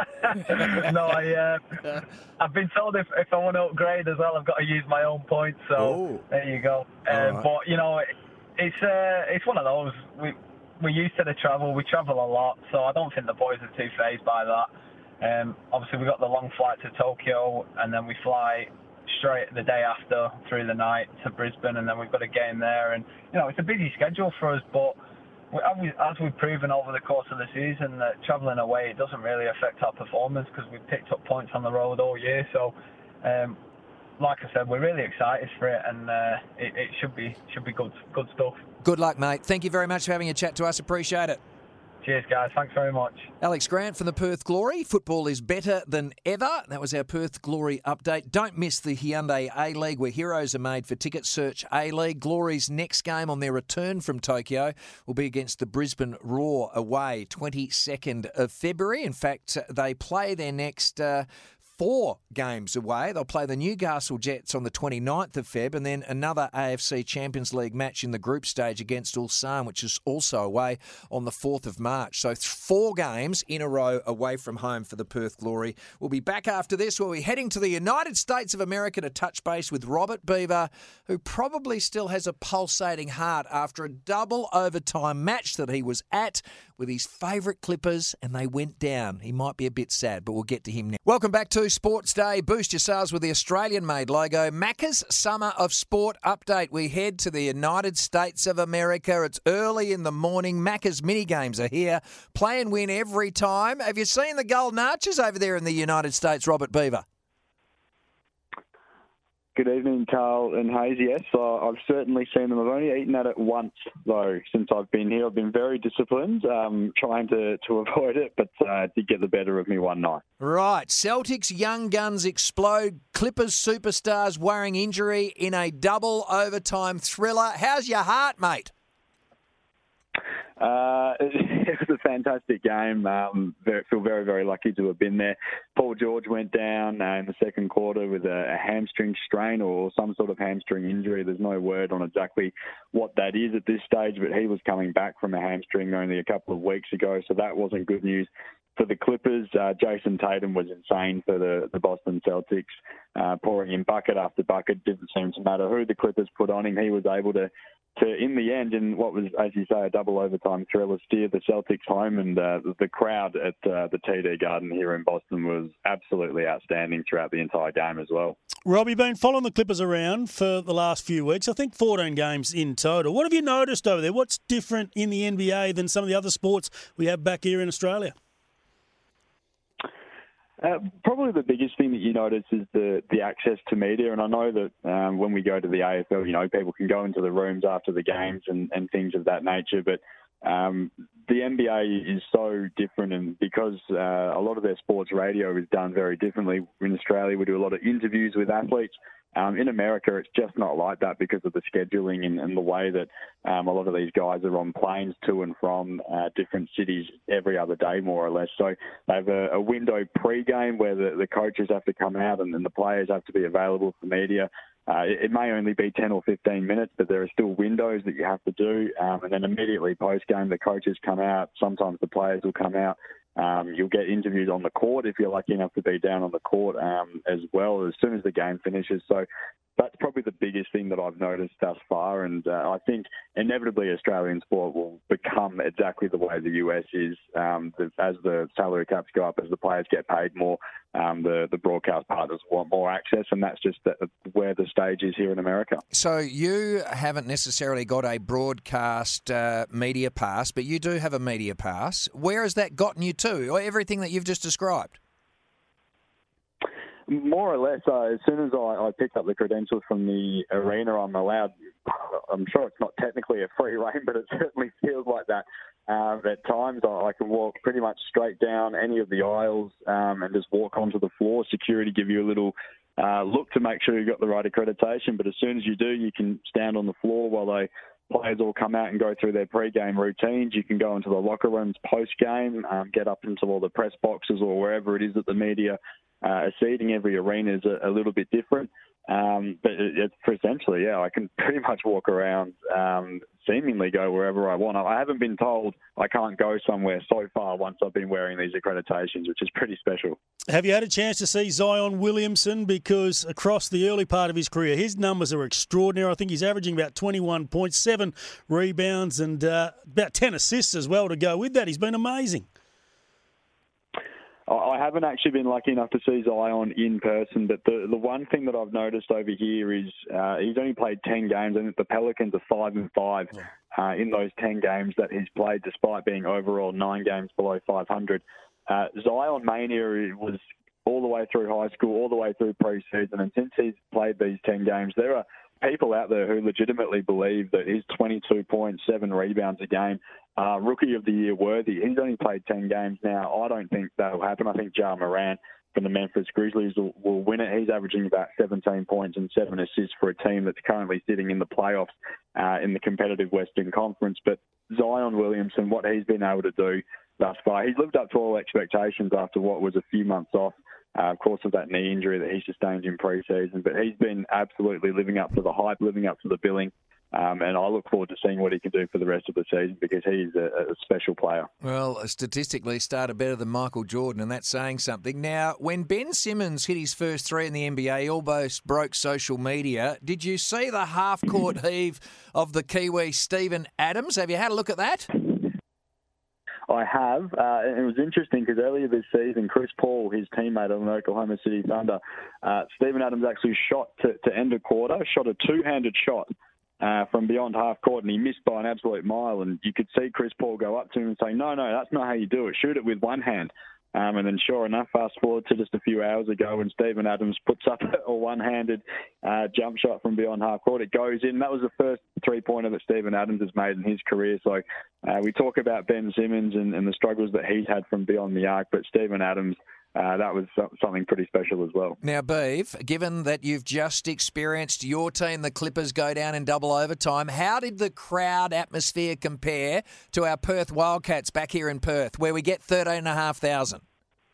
no, I, uh, I've been told if, if I want to upgrade as well, I've got to use my own points, so Ooh. There you go. Uh, right. But, you know, it, it's uh, it's one of those. We, we're used to the travel. We travel a lot, so I don't think the boys are too fazed by that. Um, obviously, we got the long flight to Tokyo, and then we fly straight the day after through the night to Brisbane, and then we've got a game there. And, you know, it's a busy schedule for us, but we, as we've proven over the course of the season, that travelling away, it doesn't really affect our performance because we've picked up points on the road all year. So, um, like I said, we're really excited for it, and uh, it, it should be should be good good stuff. Good luck, mate. Thank you very much for having a chat to us. Appreciate it. Cheers, guys. Thanks very much. Alex Grant from the Perth Glory. Football is better than ever. That was our Perth Glory update. Don't miss the Hyundai A-League, where heroes are made for tickets. Search A-League. Glory's next game on their return from Tokyo will be against the Brisbane Roar away, twenty-second of February. In fact, they play their next Uh, Four games away. They'll play the Newcastle Jets on the twenty-ninth of Feb, and then another A F C Champions League match in the group stage against Ulsan, which is also away on the fourth of March. So four games in a row away from home for the Perth Glory. We'll be back after this. We'll be heading to the United States of America to touch base with Robert Beaver, who probably still has a pulsating heart after a double overtime match that he was at with his favourite Clippers, and they went down. He might be a bit sad, but we'll get to him now. Welcome back to Sports Day. Boost your sales with the Australian-made logo. Macca's Summer of Sport update. We head to the United States of America. It's early in the morning. Macca's mini games are here. Play and win every time. Have you seen the Golden Arches over there in the United States, Robert Beaver? Good evening, Carl and Hayes. Yes, uh, I've certainly seen them. I've only eaten at it once, though, since I've been here. I've been very disciplined, um, trying to, to avoid it, but uh, it did get the better of me one night. Right. Celtics young guns explode. Clippers superstars worrying injury in a double overtime thriller. How's your heart, mate? Uh, it was a fantastic game. Um, very, feel very, very lucky to have been there. Paul George went down uh, in the second quarter with a, a hamstring strain or some sort of hamstring injury. There's no word on exactly what that is at this stage, but he was coming back from a hamstring only a couple of weeks ago, so that wasn't good news for the Clippers. uh, Jason Tatum was insane for the, the Boston Celtics, uh, pouring in bucket after bucket. Didn't seem to matter who the Clippers put on him. He was able to to, in the end, in what was, as you say, a double overtime thriller, steer the Celtics home. And uh, the crowd at uh, the T D Garden here in Boston was absolutely outstanding throughout the entire game as well. Rob, you've been following the Clippers around for the last few weeks. I think fourteen games in total. What have you noticed over there? What's different in the N B A than some of the other sports we have back here in Australia? Uh, probably the biggest thing that you notice is the, the access to media. And I know that um, when we go to the A F L, you know, people can go into the rooms after the games and, and things of that nature. But um, the N B A is so different, and because uh, a lot of their sports radio is done very differently. In Australia, we do a lot of interviews with athletes. Um, in America, it's just not like that because of the scheduling and, and the way that um, a lot of these guys are on planes to and from uh, different cities every other day, more or less. So they have a, a window pre-game where the, the coaches have to come out and then the players have to be available for media. Uh, it, it may only be ten or fifteen minutes, but there are still windows that you have to do. Um, and then immediately post-game, the coaches come out. Sometimes the players will come out. Um, you'll get interviews on the court if you're lucky enough to be down on the court um, as well as soon as the game finishes. So that's probably the biggest thing that I've noticed thus far. And uh, I think inevitably Australian sport will become exactly the way the U S is. Um, the, as the salary caps go up, as the players get paid more, um, the, the broadcast partners want more access. And that's just the, where the stage is here in America. So you haven't necessarily got a broadcast uh, media pass, but you do have a media pass. Where has that gotten you to, or everything that you've just described? More or less, uh, as soon as I, I picked up the credentials from the arena, I'm allowed, I'm sure it's not technically a free rein, but it certainly feels like that. Uh, at times, I, I can walk pretty much straight down any of the aisles um, and just walk onto the floor. Security give you a little uh, look to make sure you've got the right accreditation, but as soon as you do, you can stand on the floor while they players all come out and go through their pre-game routines. You can go into the locker rooms post-game, um, get up into all the press boxes or wherever it is that the media uh, are seating. Every arena is a, a little bit different. Um, but it, it, for essentially, yeah, I can pretty much walk around, um, seemingly go wherever I want. I haven't been told I can't go somewhere so far once I've been wearing these accreditations, which is pretty special. Have you had a chance to see Zion Williamson? Because across the early part of his career, his numbers are extraordinary. I think he's averaging about twenty-one point seven rebounds and uh, about ten assists as well to go with that. He's been amazing. I haven't actually been lucky enough to see Zion in person, but the the one thing that I've noticed over here is uh, he's only played ten games, and the Pelicans are five and five uh, in those ten games that he's played, despite being overall nine games below five hundred. Uh, Zion mania was all the way through high school, all the way through preseason, and since he's played these ten games, there are people out there who legitimately believe that his twenty-two point seven rebounds a game Uh, Rookie of the Year worthy. He's only played ten games now. I don't think that'll happen. I think Ja Morant from the Memphis Grizzlies will, will win it. He's averaging about seventeen points and seven assists for a team that's currently sitting in the playoffs uh, in the competitive Western Conference. But Zion Williamson, what he's been able to do thus far, he's lived up to all expectations after what was a few months off, uh, of course, of that knee injury that he sustained in pre-season. But he's been absolutely living up to the hype, living up to the billing. Um, and I look forward to seeing what he can do for the rest of the season because he's a, a special player. Well, statistically started better than Michael Jordan, and that's saying something. Now, when Ben Simmons hit his first three in the N B A, he almost broke social media. Did you see the half-court heave of the Kiwi Steven Adams? Have you had a look at that? I have. Uh, and it was interesting because earlier this season, Chris Paul, his teammate on the Oklahoma City Thunder, uh, Steven Adams actually shot to, to end a quarter, shot a two-handed shot Uh, from beyond half court, and he missed by an absolute mile. And you could see Chris Paul go up to him and say, no, no, that's not how you do it. Shoot it with one hand. Um, and then sure enough, fast forward to just a few hours ago when Steven Adams puts up a one-handed uh, jump shot from beyond half court. It goes in. That was the first three-pointer that Steven Adams has made in his career. So uh, we talk about Ben Simmons and, and the struggles that he's had from beyond the arc, but Steven Adams, Uh, that was something pretty special as well. Now, Beav, given that you've just experienced your team, the Clippers, go down in double overtime, how did the crowd atmosphere compare to our Perth Wildcats back here in Perth, where we get thirteen thousand five hundred?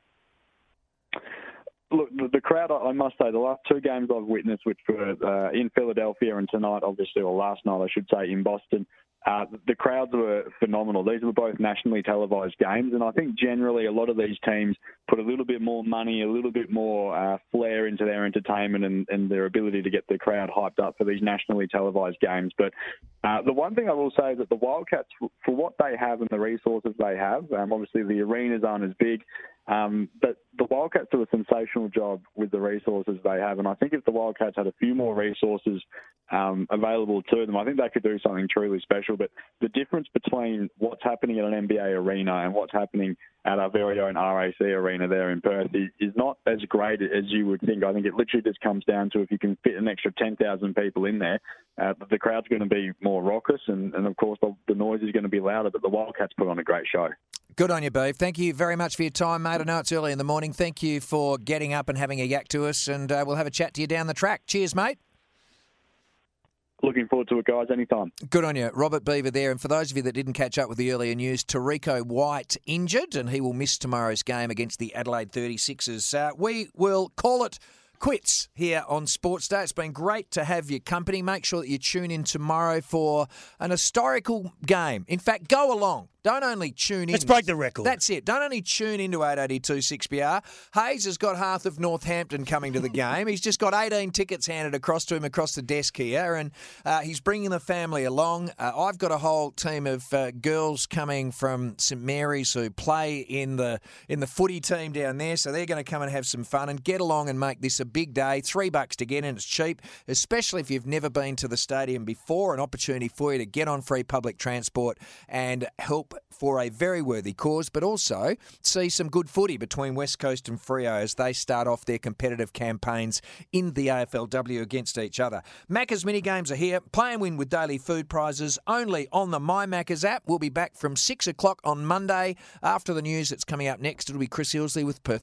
Look, the, the crowd, I must say, the last two games I've witnessed, which were uh, in Philadelphia and tonight, obviously, or last night, I should say, in Boston, Uh, the crowds were phenomenal. These were both nationally televised games, and I think generally a lot of these teams put a little bit more money, a little bit more uh, flair into their entertainment and, and their ability to get the crowd hyped up for these nationally televised games. But uh, the one thing I will say is that the Wildcats, for what they have and the resources they have, um, obviously the arenas aren't as big, um, but the Wildcats do a sensational job with the resources they have. And I think if the Wildcats had a few more resources um, available to them, I think they could do something truly special. But the difference between what's happening at an N B A arena and what's happening at our very own R A C arena there in Perth is not as great as you would think. I think it literally just comes down to if you can fit an extra ten thousand people in there, uh, the crowd's going to be more raucous and, and of course, the, the noise is going to be louder, but the Wildcats put on a great show. Good on you, Beef. Thank you very much for your time, mate. I know it's early in the morning. Thank you for getting up and having a yak to us, and uh, we'll have a chat to you down the track. Cheers, mate. Looking forward to it, guys, anytime. Good on you. Robert Beaver there. And for those of you that didn't catch up with the earlier news, Tariko White injured, and he will miss tomorrow's game against the Adelaide thirty-sixers. Uh, we will call it quits here on Sports Day. It's been great to have your company. Make sure that you tune in tomorrow for an historical game. In fact, go along. Don't only tune in. Let's break the record. That's it. Don't only tune into eight eighty-two six B R. Hayes has got half of Northampton coming to the game. He's just got eighteen tickets handed across to him across the desk here, and uh, he's bringing the family along. Uh, I've got a whole team of uh, girls coming from St Mary's who play in the in the footy team down there, so they're going to come and have some fun and get along and make this a big day. Three bucks to get in. It's cheap, especially if you've never been to the stadium before. An opportunity for you to get on free public transport and help for a very worthy cause, but also see some good footy between West Coast and Freo as they start off their competitive campaigns in the A F L W against each other. Macca's mini games are here. Play and win with daily food prizes only on the My Macca's app. We'll be back from six o'clock on Monday. After the news that's coming up next, it'll be Chris Hillsley with Perth